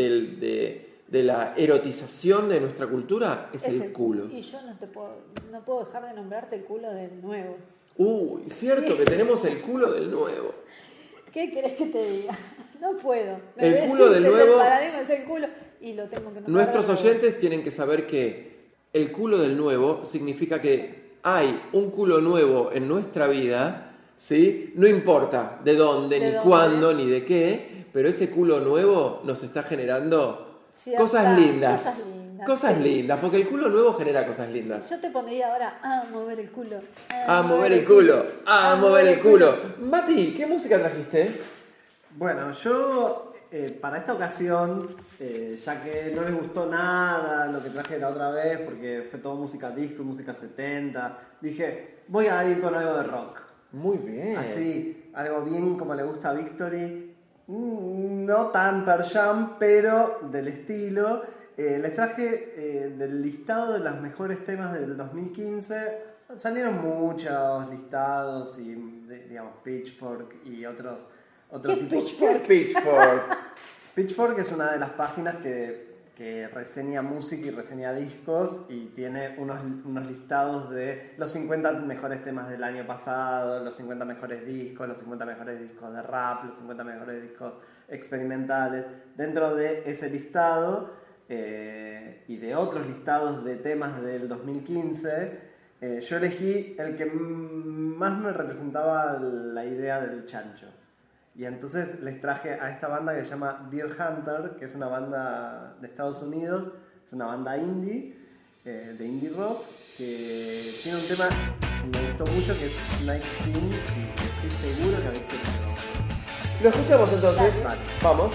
la erotización de nuestra cultura es el culo. Y yo no puedo dejar de nombrarte el culo del nuevo. Uy, cierto que tenemos el culo del nuevo. ¿Qué querés que te diga? No puedo. El culo del nuevo. El paradigma es el culo y lo tengo que nombrar. Nuestros oyentes tienen que saber que el culo del nuevo significa que hay un culo nuevo en nuestra vida, ¿sí? No importa de dónde, ni cuándo, ni de qué, pero ese culo nuevo nos está generando cosas lindas. Cosas lindas, porque el culo nuevo genera cosas lindas. Yo te pondría ahora a mover el culo. A mover el culo, a mover el culo. Mati, ¿qué música trajiste? Bueno, yo para esta ocasión, ya que no les gustó nada lo que traje la otra vez, porque fue todo música disco, música 70, dije, voy a ir con algo de rock. Muy bien. Así, algo bien como le gusta a Victory. No tan Pearl Jam, pero del estilo. Les traje del listado de los mejores temas del 2015. Salieron muchos listados y, digamos, Pitchfork y otros tipos. Pitchfork. Pitchfork es una de las páginas que reseña música y reseña discos y tiene unos listados de los 50 mejores temas del año pasado, los 50 mejores discos, los 50 mejores discos de rap, los 50 mejores discos experimentales. Dentro de ese listado y de otros listados de temas del 2015, yo elegí el que más me representaba la idea del chancho. Y entonces les traje a esta banda que se llama Deer Hunter, que es una banda de Estados Unidos, es una banda indie, de indie rock, que tiene un tema que me gustó mucho, que es Night Skin, y estoy seguro que habéis escuchado. Lo escuchamos entonces. Vale. Vamos.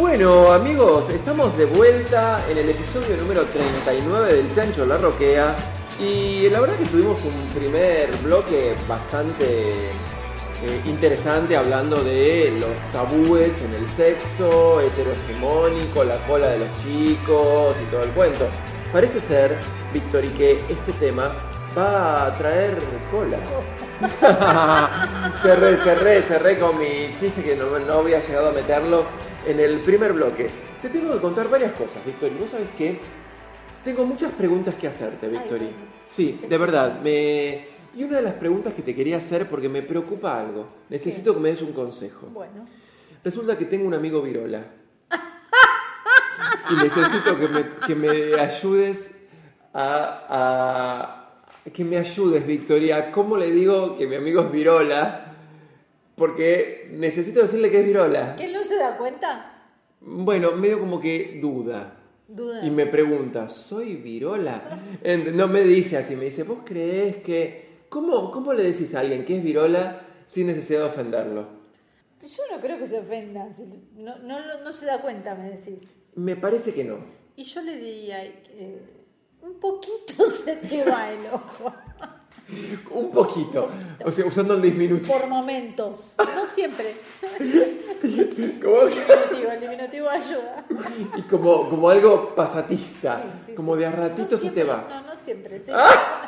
Bueno, amigos, estamos de vuelta en el episodio número 39 del Chancho la Roquea. Y la verdad que tuvimos un primer bloque bastante interesante hablando de los tabúes en el sexo, heterohegemónico, la cola de los chicos y todo el cuento. Parece ser, Victory, que este tema va a traer cola. cerré con mi chiste que no había llegado a meterlo en el primer bloque. Te tengo que contar varias cosas, Victory. ¿Vos sabés qué? Tengo muchas preguntas que hacerte, Victory. Ay, bueno. Sí, de verdad. Y una de las preguntas que te quería hacer, porque me preocupa algo. Necesito que me des un consejo. Bueno. Resulta que tengo un amigo virola. Y necesito que me ayudes que me ayudes, Victoria. ¿Cómo le digo que mi amigo es virola? Porque necesito decirle que es virola. ¿Que él no se da cuenta? Bueno, medio como que duda. Y me pregunta, ¿soy virola? No me dice así, me dice, ¿vos creés que...? ¿Cómo le decís a alguien que es virola sin necesidad de ofenderlo? Yo no creo que se ofenda. No se da cuenta, me decís. Me parece que no. Y yo le diría, un poquito se te va el ojo. Un poquito. O sea, usando el diminutivo. Por momentos. No siempre. ¿Cómo? El diminutivo ayuda. Y como algo pasatista. Sí, como de a ratito se te va. No siempre, sí.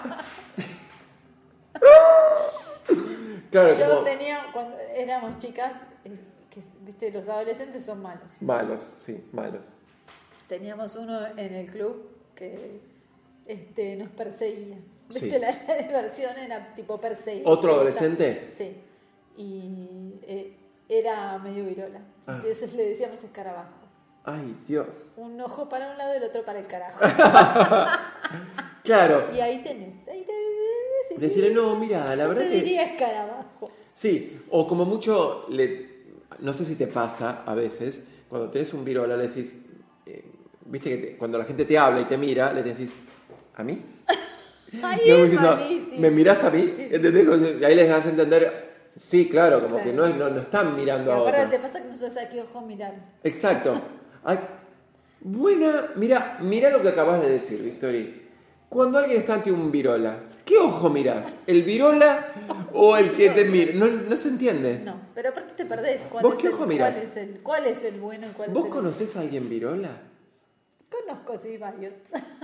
Claro, Yo como... tenía, cuando éramos chicas, que viste, los adolescentes son malos. Malos, sí, malos. Teníamos uno en el club que nos perseguía. Sí. ¿Viste? La diversión era tipo perseguir. ¿Otro adolescente? Sí. Y era medio virola. Entonces le decíamos escarabajo. Ay, Dios. Un ojo para un lado y el otro para el carajo. Claro. Y ahí tenés. Decirle, no, mira, la verdad te que... diría escarabajo. Sí, o como mucho, no sé si te pasa a veces, cuando tenés un virola le decís, viste que cuando la gente te habla y te mira, le decís, ¿a mí? Ay, No, es no, malísimo. ¿me mirás a mí? Sí. ¿Entendés? Ahí les das a entender, sí, claro, como que no están mirando a otro. Aparte te pasa que no sabes a qué ojo mirar. Exacto. Ay, buena, mira lo que acabas de decir, Victory. Cuando alguien está ante un virola, ¿qué ojo mirás? ¿El virola o el que te mira? No se entiende. No, pero aparte te perdés. ¿Vos qué ojo mirás? ¿Cuál es el bueno y cuál es el... ¿Vos conocés a alguien virola? Conozco, sí, varios.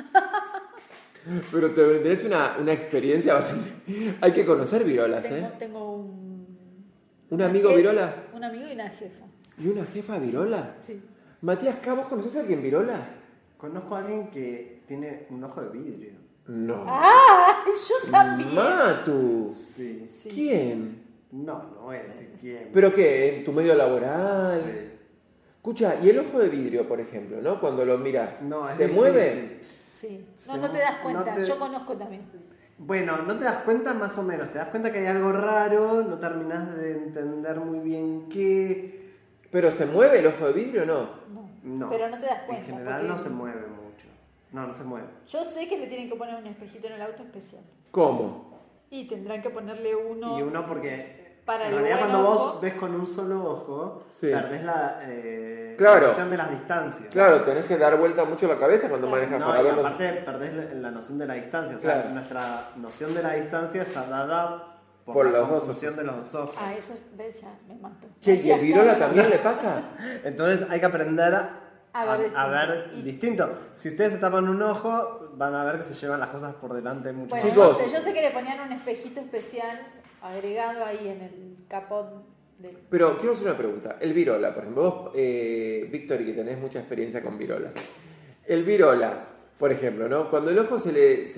Pero tenés una experiencia bastante... Hay que conocer virolas, Tengo ¿Un amigo virola? Un amigo y una jefa. ¿Y una jefa virola? Sí. Matías, ¿vos conocés a alguien virola? Conozco a alguien que tiene un ojo de vidrio. No. ¡Ah! Yo también. Matu. Sí. ¿Quién? No voy a decir quién. ¿Pero qué? ¿En tu medio laboral? Sí. Escucha, y el ojo de vidrio, por ejemplo, ¿no? Cuando lo miras, No, es ¿se difícil. mueve? Sí. No te das cuenta. Yo conozco también. Bueno, no te das cuenta más o menos. Te das cuenta que hay algo raro, no terminás de entender muy bien qué. ¿Pero se mueve el ojo de vidrio o no? No. Pero no te das cuenta. En general porque no se mueve mucho. No se mueve. Yo sé que le tienen que poner un espejito en el auto especial. ¿Cómo? Y tendrán que ponerle uno. Y uno porque para en el realidad buen cuando ojo. vos ves con un solo ojo, Sí. perdés la Claro. noción de las distancias. Claro, tenés que dar vuelta mucho la cabeza cuando Claro. manejas No, para y verlos. aparte perdés la noción de la distancia. O sea, Claro. nuestra noción de la distancia está dada Por la los dos conjunción ojos. de los dos ojos. Ah, eso, ves, ya me mato. Che, ¿y el virola también le pasa? Entonces hay que aprender A ver distinto. Si ustedes se tapan un ojo, van a ver que se llevan las cosas por delante mucho. Bueno, Chicos. no sé, yo sé que le ponían un espejito especial agregado ahí en el capot del... Pero quiero hacer una pregunta. El virola, por ejemplo, vos, Víctor, y que tenés mucha experiencia con virola. El virola, por ejemplo, ¿no? Cuando el ojo se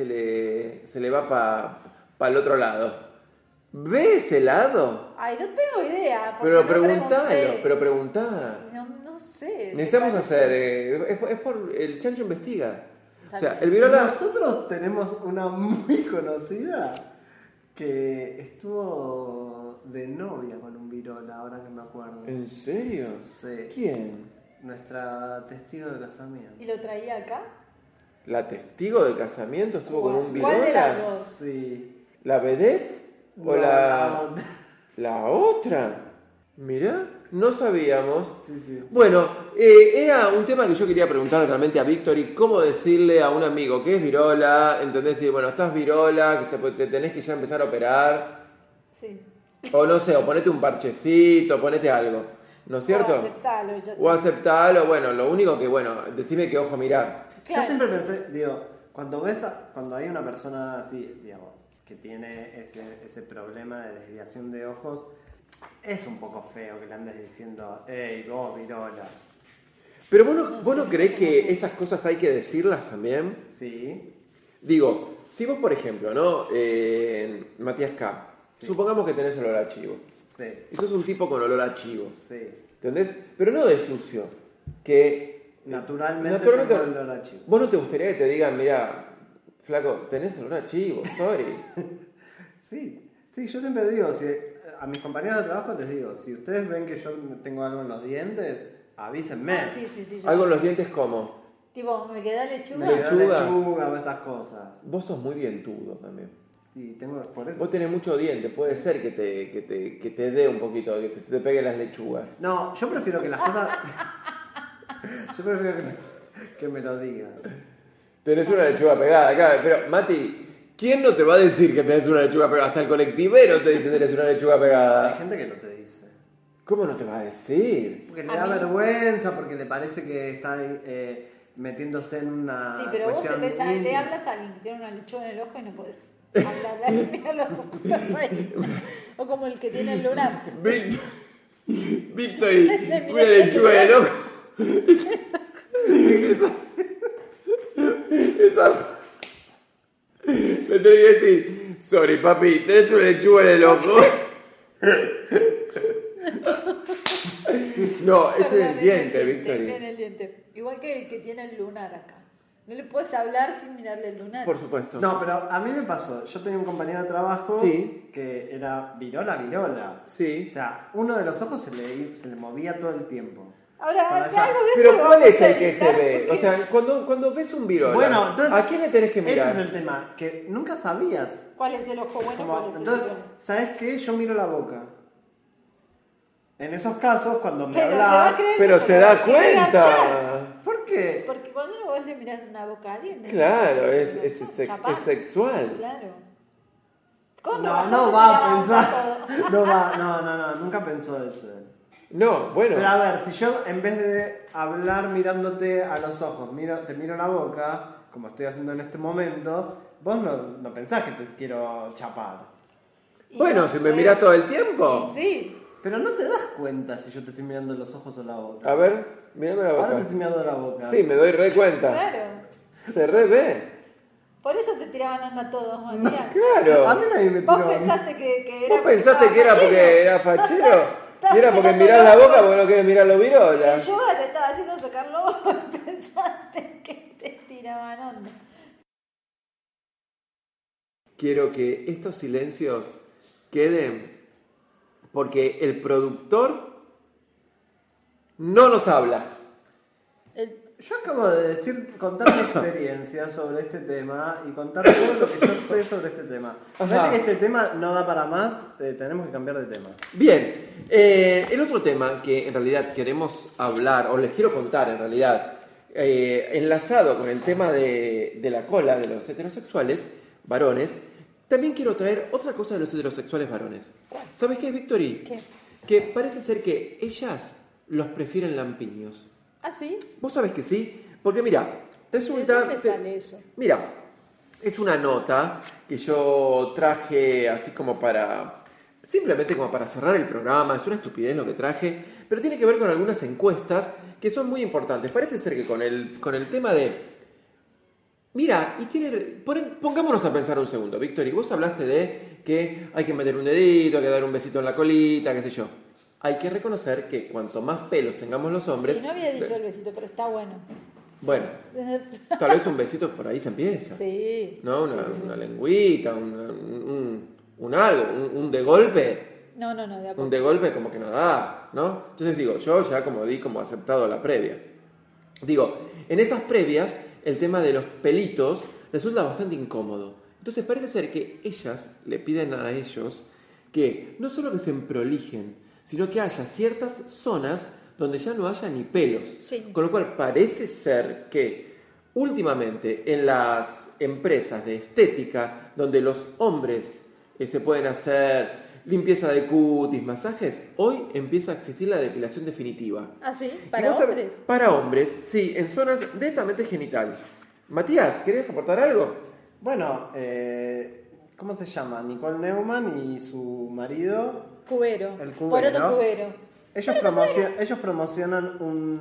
le va para el otro lado, ¿ve ese lado? Ay, no tengo idea. porque Pero no preguntalo, pregunté. preguntá. No sé. Necesitamos me hacer, parece- es por el chancho investiga. Está O sea, bien. el virola... Nosotros tenemos una muy conocida que estuvo de novia con un virola, ahora que me acuerdo. ¿En serio? Sí. ¿Quién? Nuestra testigo de casamiento. ¿Y lo traía acá? ¿La testigo del casamiento estuvo con un ¿Cuál de las virola? dos? Sí. ¿La vedette? ¿O No, la otra? Mirá. No sabíamos. Sí. Bueno, era un tema que yo quería preguntar realmente a Victory, cómo decirle a un amigo que es virola, ¿entendés? Y bueno, estás virola, que te tenés que ya empezar a operar, Sí. o no sé, o ponete un parchecito, ponete algo, ¿no es cierto? O aceptalo. O aceptalo, bueno, lo único que, bueno, decime qué ojo mirar. Claro. Yo siempre pensé, digo, cuando hay una persona así, digamos, que tiene ese problema de desviación de ojos, es un poco feo que le andes diciendo, hey, vos, virola. Pero vos no creés que esas cosas hay que decirlas también. Sí. Digo, si vos, por ejemplo, ¿no? Matías K., Sí. supongamos que tenés olor a chivo. Sí. Y sos un tipo con olor a chivo, Sí. ¿entendés? Pero no de sucio, que Naturalmente tengo olor a chivo. ¿Vos no te gustaría que te digan, mira, flaco, tenés olor a chivo, sorry? Sí, yo siempre digo, a mis compañeros de trabajo les digo, si ustedes ven que yo tengo algo en los dientes, avísenme. Ah, sí. Algo en los dientes como, Tipo, me queda lechuga. Me queda Lechuga. lechuga o esas cosas. vos sos muy dientudo también. Y tengo, por eso. Vos tenés mucho diente, puede ser que te dé un poquito, que se te peguen las lechugas. No, yo prefiero que las cosas. Yo prefiero que me lo digan. Tenés una lechuga pegada, claro, pero Mati, ¿quién no te va a decir que tenés una lechuga pegada? Hasta el colectivero te dice que tenés una lechuga Hay pegada. gente que no te dice. ¿Cómo no te va a decir? Porque le da vergüenza, porque le parece que está metiéndose en una. Sí, pero vos cuestión le íntima. hablas a alguien que tiene una lechuga en el ojo y no podés hablarle, mirar los ojos ahí. O como el que tiene el lunar. Victory, una lechuga en el ojo. Esa. Le tengo que decir, sorry papi, tenés una lechuga en el ojo. No, ese es el diente, Victory. En el diente. Igual que el que tiene el lunar acá. No le puedes hablar sin mirarle el lunar. Por supuesto. No, pero a mí me pasó. Yo tenía un compañero de trabajo Sí. que era virola. Sí. O sea, uno de los ojos se le movía todo el tiempo. Ahora, Para ¿hace allá. algo de esto Pero lo ¿cuál vamos es a el que se evitar? ve? Porque- O sea, cuando ves un virola, Bueno, entonces. ¿a quién le tenés que Ese mirar? es el tema, que nunca sabías. ¿Cuál es el ojo bueno y Como, cuál es el entonces, otro? ¿sabes qué? Yo miro la boca. En esos casos, cuando me Pero se va a hablas. creer Pero que se te da lo quiere enganchar. cuenta. ¿Por qué? Porque cuando vos le mirás una boca a alguien... Claro, es chapar. sexual. Claro. Con No, razón no te va a tiraba pensar. todo. No, nunca pensó eso. No, bueno. Pero a ver, si yo en vez de hablar mirándote a los ojos, te miro la boca, como estoy haciendo en este momento, vos no pensás que te quiero chapar. Y Bueno, no si sé. me mirás todo el tiempo. Y sí. Pero no te das cuenta si yo te estoy mirando los ojos o la boca. A ver, mirame la Ahora te boca. estoy mirando la boca. Sí, me doy re cuenta. Claro. Se re ve. Por eso te tiraban onda a todos, Matías. Claro. A mí nadie me Vos tiró. pensaste que era... ¿Vos pensaste que era fachero. porque era fachero? Estás Y era porque mirando mirás la loco. boca porque no querés mirar los virola. El yoga te estaba haciendo sacarlo y pensaste que te tiraban onda. Quiero que estos silencios queden porque el productor no nos habla. Yo acabo de contar mi experiencia sobre este tema y contar todo lo que yo sé sobre este tema. Me Ajá. parece que este tema no da para más, tenemos que cambiar de tema. Bien, el otro tema que en realidad queremos hablar, o les quiero contar en realidad, enlazado con el tema de la cola de los heterosexuales varones, también quiero traer otra cosa de los heterosexuales varones. ¿Sabes qué, Victory? ¿Qué? Que parece ser que ellas los prefieren lampiños. ¿Ah, sí? ¿Vos sabés que sí? Porque mira, ¿De resulta... dónde sale eso? Mira, es una nota que yo traje así como para... Simplemente como para cerrar el programa, es una estupidez lo que traje, pero tiene que ver con algunas encuestas que son muy importantes. Parece ser que con el tema de... Mira, pongámonos a pensar un segundo, Victory. Vos hablaste de que hay que meter un dedito, hay que dar un besito en la colita, qué sé yo. Hay que reconocer que cuanto más pelos tengamos los hombres... Sí, no había dicho el besito, pero está bueno. Bueno, tal vez un besito por ahí se empieza. Sí. ¿No? Una lengüita, un algo, un de golpe. No, de a poco. Un de golpe como que no da, ¿no? Entonces digo, yo ya como di como aceptado la previa. Digo, en esas previas el tema de los pelitos resulta bastante incómodo. Entonces parece ser que ellas le piden a ellos que no solo que se prolijen, sino que haya ciertas zonas donde ya no haya ni pelos. Sí. Con lo cual parece ser que últimamente en las empresas de estética, donde los hombres se pueden hacer limpieza de cutis, masajes, hoy empieza a existir la depilación definitiva. ¿Ah, sí? Y ¿Para vos hombres? Para hombres, sí, en zonas netamente genitales. Matías, ¿querés aportar algo? Bueno, ¿cómo se llama? Nicole Neumann y su marido. Cubero. El cubero. Poroto cubero. Ellos promocionan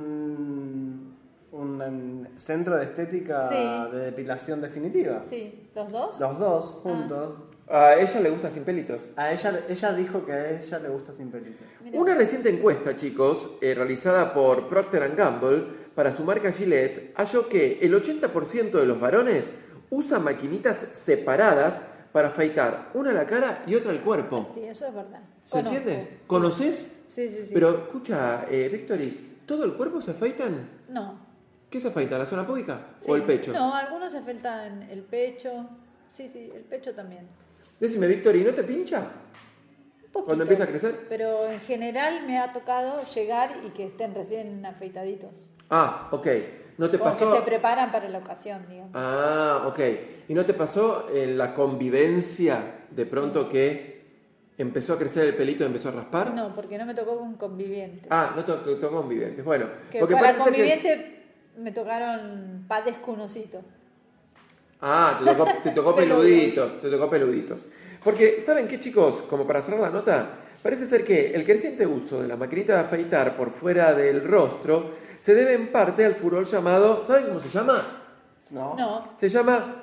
un centro de estética Sí. de depilación definitiva. Sí, ¿los dos? Los dos juntos. A ella le gusta sin pelitos. A ella dijo que a ella le gusta sin pelito. Mirá. Una reciente encuesta, chicos, realizada por Procter & Gamble para su marca Gillette, halló que el 80% de los varones usan maquinitas separadas para afeitar una la cara y otra el cuerpo. Sí, eso es verdad. ¿Se Conozco. entiende? ¿Conoces? Sí, sí, sí. Pero escucha, Victory, ¿todo el cuerpo se afeitan? No. ¿Qué se afeita? ¿La zona pública Sí. o el pecho? No, algunos se afeitan el pecho. Sí, el pecho también. Decime, Victory, ¿no te pincha? Un poquito. ¿Cuando empieza a crecer? Pero en general me ha tocado llegar y que estén recién afeitaditos. Ah, ok. ¿No te Como pasó? que se preparan para la ocasión, digamos. Ah, ok. ¿Y no te pasó en la convivencia de pronto que empezó a crecer el pelito y empezó a raspar? No, porque no me tocó con convivientes. Ah, no tocó convivientes. Bueno, Que porque para parece ser que... conviviente me tocaron padezco un osito. Ah, te tocó peluditos, te tocó peluditos. Porque, ¿saben qué, chicos? Como para cerrar la nota, parece ser que el creciente uso de la maquinita de afeitar por fuera del rostro se debe en parte al furor llamado, ¿saben cómo se llama? No. Se llama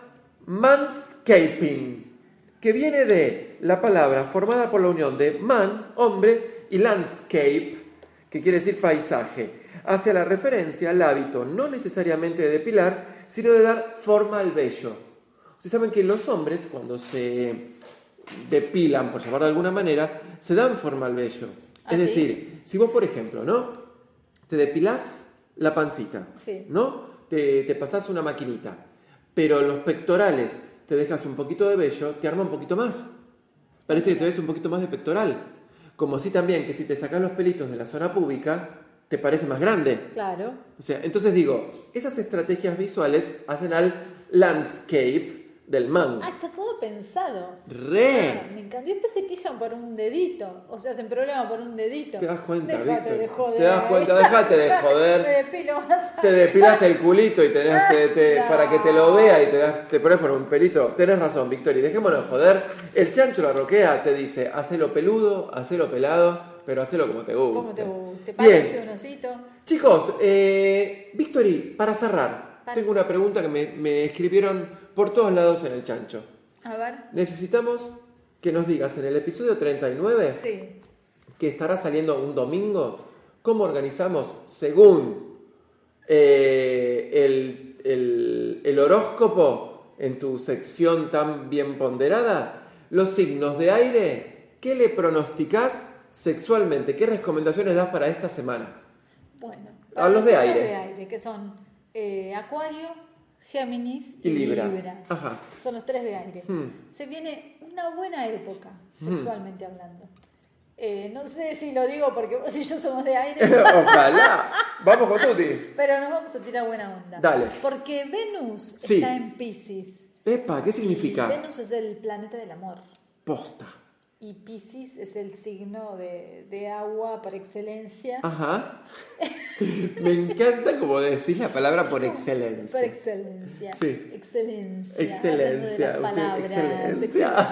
manscaping, que viene de la palabra formada por la unión de man, hombre, y landscape, que quiere decir paisaje, hacia la referencia al hábito no necesariamente de depilar, sino de dar forma al vello. Ustedes saben que los hombres, cuando se depilan, por llamarlo de alguna manera, se dan forma al vello. ¿Ah, Es sí? decir, si vos, por ejemplo, ¿no? Te depilás la pancita, Sí. ¿no? Te pasás una maquinita, pero los pectorales te dejas un poquito de vello, te arma un poquito más. Parece que te ves un poquito más de pectoral. Como así también que si te sacas los pelitos de la zona pública, te parece más grande. Claro. O sea, entonces digo, esas estrategias visuales hacen al landscape del man. Ah, está todo pensado. ¡Re! Ah, me encantó. Y después se quejan por un dedito. O sea, hacen problema por un dedito. ¿Te das cuenta, Déjate Víctor? de joder. ¿Te das cuenta? Déjate de joder. Me depilo más. Te depilas el culito y tenés No. para que te lo vea y te pones por un pelito. Tenés razón, Victoria. Dejémonos de joder. El chancho la roquea te dice, hacelo peludo, hacelo pelado, pero hacelo como te guste. ¿Cómo te guste? Bien. Parece un osito. Chicos, Victory, para cerrar, tengo una pregunta que me escribieron por todos lados en el chancho. A ver. Necesitamos que nos digas en el episodio 39, Sí. que estará saliendo un domingo, cómo organizamos según el horóscopo en tu sección tan bien ponderada, los signos de aire, ¿qué le pronosticás sexualmente? ¿Qué recomendaciones das para esta semana? Bueno. A los de signos aire. de aire, que son Acuario, Géminis y Libra. Libra. Ajá. Son los tres de aire. Hmm. Se viene una buena época, sexualmente hablando. No sé si lo digo porque vos y yo somos de aire, Ojalá. Vamos con Tuti. pero nos vamos a tirar buena onda. Dale. Porque Venus Sí. está en Piscis. Epa, ¿qué Y significa? Venus es el planeta del amor. Posta. Y Piscis es el signo de agua por excelencia. Ajá. Me encanta como decís la palabra por excelencia. Por excelencia. Sí. Excelencia. Excelencia. Hablando de las Usted, palabras, excelencia.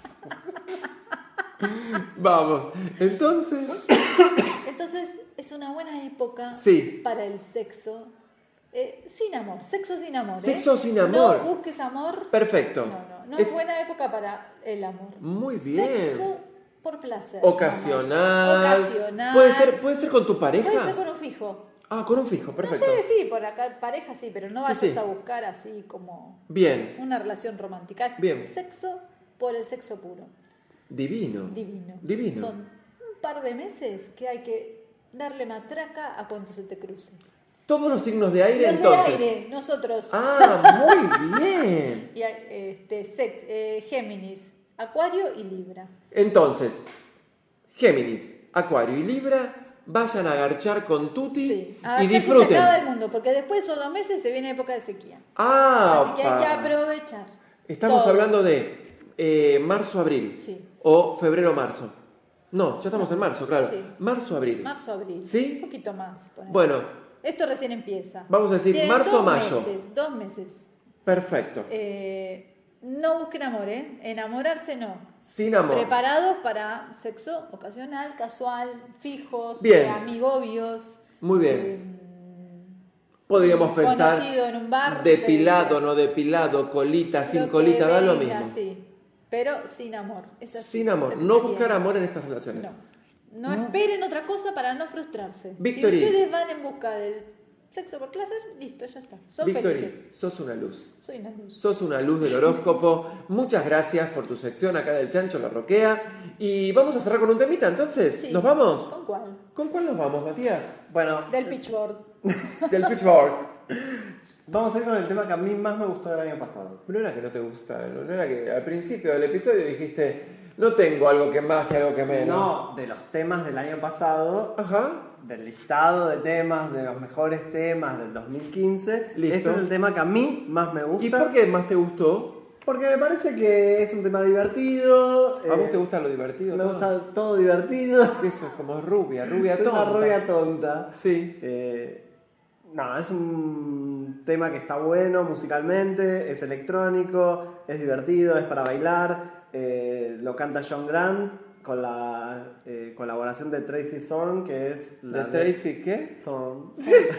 Vamos. Entonces. Entonces es una buena época Sí. para el sexo. Sin amor, sexo sin amor. Sexo sin amor. No busques amor. Perfecto. No es buena época para el amor. Muy bien. Sexo por placer. Ocasional. Ocasional. Puede ser con tu pareja. Puede ser con un fijo. Ah, con un fijo, perfecto. No sé, sí, por acá pareja sí, pero no Sí, vayas sí. a buscar así como Bien. una relación romántica. Es Bien. sexo por el sexo puro. Divino. Divino. Son un par de meses que hay que darle matraca a cuanto se te cruce. Todos los signos de aire Los entonces. de aire, nosotros. Ah, muy bien. Y Géminis, Acuario y Libra. Entonces, Géminis, Acuario y Libra, vayan a garchar con Tuti Sí, y disfruten. Se acaba el mundo, porque después de esos 2 meses se viene época de sequía. Ah, Así que hay que aprovechar. Estamos todo. hablando de marzo-abril. Sí. O febrero-marzo. No, ya estamos en marzo, claro. Sí. Marzo-abril. Marzo-abril. ¿Sí? Un poquito más. ponele. Bueno, Esto recién empieza. vamos a decir Tienen marzo-mayo. 2 meses. Perfecto. No busquen amor, ¿eh? Enamorarse no. Sin amor. Preparados para sexo ocasional, casual, fijos, Bien. amigobios. Muy bien. Podríamos pensar Conocido en un bar. depilado, no depilado, colita, sin Lo colita, que da lo venga, mismo. Sí, pero sin amor. Es así. Sin amor. Lo que No se buscar viene. amor en estas relaciones. No esperen otra cosa para no frustrarse. Victory. Si ustedes van en busca del sexo por placer, listo, ya está. Son Victory, felices. sos una luz. Soy una luz. Sos una luz del horóscopo. Muchas gracias por tu sección acá del Chancho La Roquea. Y vamos a cerrar con un temita, entonces. Sí. ¿Nos vamos? ¿Con cuál? ¿Con cuál nos vamos, Matías? Bueno, Del pitchboard. Del Pitchfork. vamos a ir con el tema que a mí más me gustó del año pasado. No era que no te gusta, no era que al principio del episodio dijiste, no tengo algo que más y algo que menos. No, de los temas del año pasado, Ajá. del listado de temas, de los mejores temas del 2015. Listo. Este es el tema que a mí más me gusta. ¿Y por qué más te gustó? Porque me parece que es un tema divertido. ¿A vos te gusta lo divertido? Me todo? gusta todo divertido. Eso es como rubia Es tonta. una rubia tonta. Sí. No, es un tema que está bueno musicalmente, es electrónico, es divertido, es para bailar. Lo canta John Grant con la colaboración de Tracy Thorn, que es la ¿De Tracy qué? Thorn.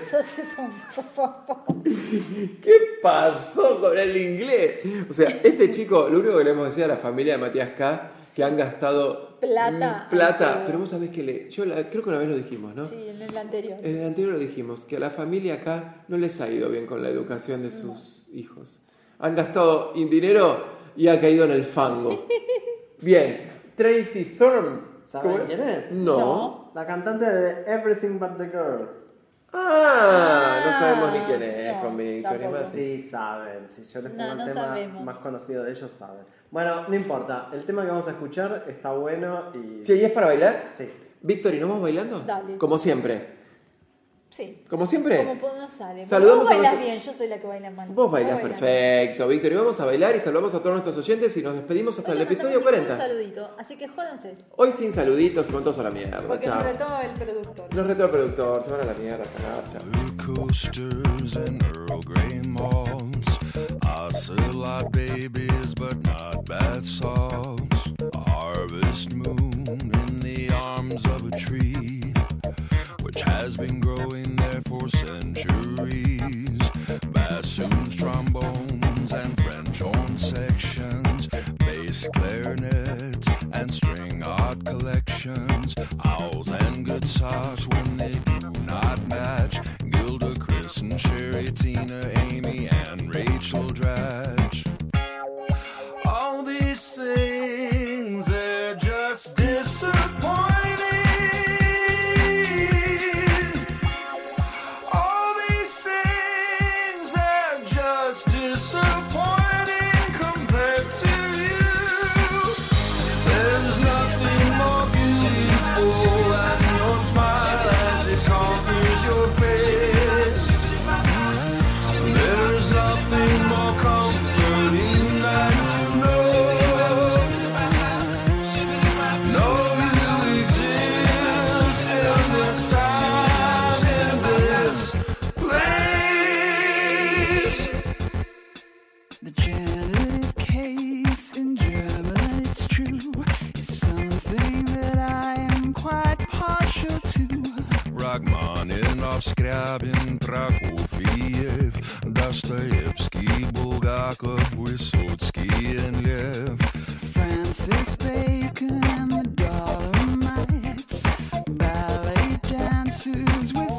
¿Qué pasó con el inglés? O sea, este chico, lo único que le hemos decir a la familia de Matías K, que han gastado Plata. pero vos sabés que creo que una vez lo dijimos, ¿no? Sí, en el anterior. En el anterior lo dijimos, que a la familia acá no les ha ido bien con la educación de sus hijos. Han gastado dinero y ha caído en el fango. Bien, Tracy Thorn. ¿Saben ¿Cómo? quién es? No. La cantante de Everything But the Girl. No sabemos ni quién es no, con Víctor y tampoco. más. Sí, saben. Si yo les pongo No, el no tema sabemos. más conocido de ellos, saben. Bueno, no importa. El tema que vamos a escuchar está bueno y... Che, ¿y es para bailar? Sí. Víctor, ¿y nos vamos bailando? Dale. Como siempre. Sí. ¿Como siempre? Como no sale. Saludamos Vos a bailás nuestro- bien, yo soy la que baila mal. Vos bailás bailás perfecto, Víctor. Y vamos a bailar y saludamos a todos nuestros oyentes y nos despedimos hasta bien. el Hoy no episodio mandamos ningún 40. saludito, así que jódanse. Hoy sin saluditos y con todos a la mierda. Porque Chao. nos retó el productor. Nos retó el productor. Se van a la mierda. Chao. Blue coasters and Earl Grey malls. Ocelot babies, but not bath salts. A harvest moon in the arms of a tree, which has been growing there for centuries. Bassoons, trombones, and French horn sections, bass clarinets, and string art collections. Owls and good socks when they do not match. Gilda, Chris, and Sherry, Tina, Amy, and Rachel Dratch. All these things, they're just disappointing. All these things, they're just disappointing compared to you. There's nothing more beautiful than your smile as it conquers your face. There's nothing more comforting than to know you exist in this time, in this place. The genitive case in German, it's true, is something that I am quite partial to. Rachmaninoff, Scriabin, Prokofiev, Dostoevsky, Bulgakov, Vysotsky, and Lev. Francis Bacon and the Dolomites, ballet dancers with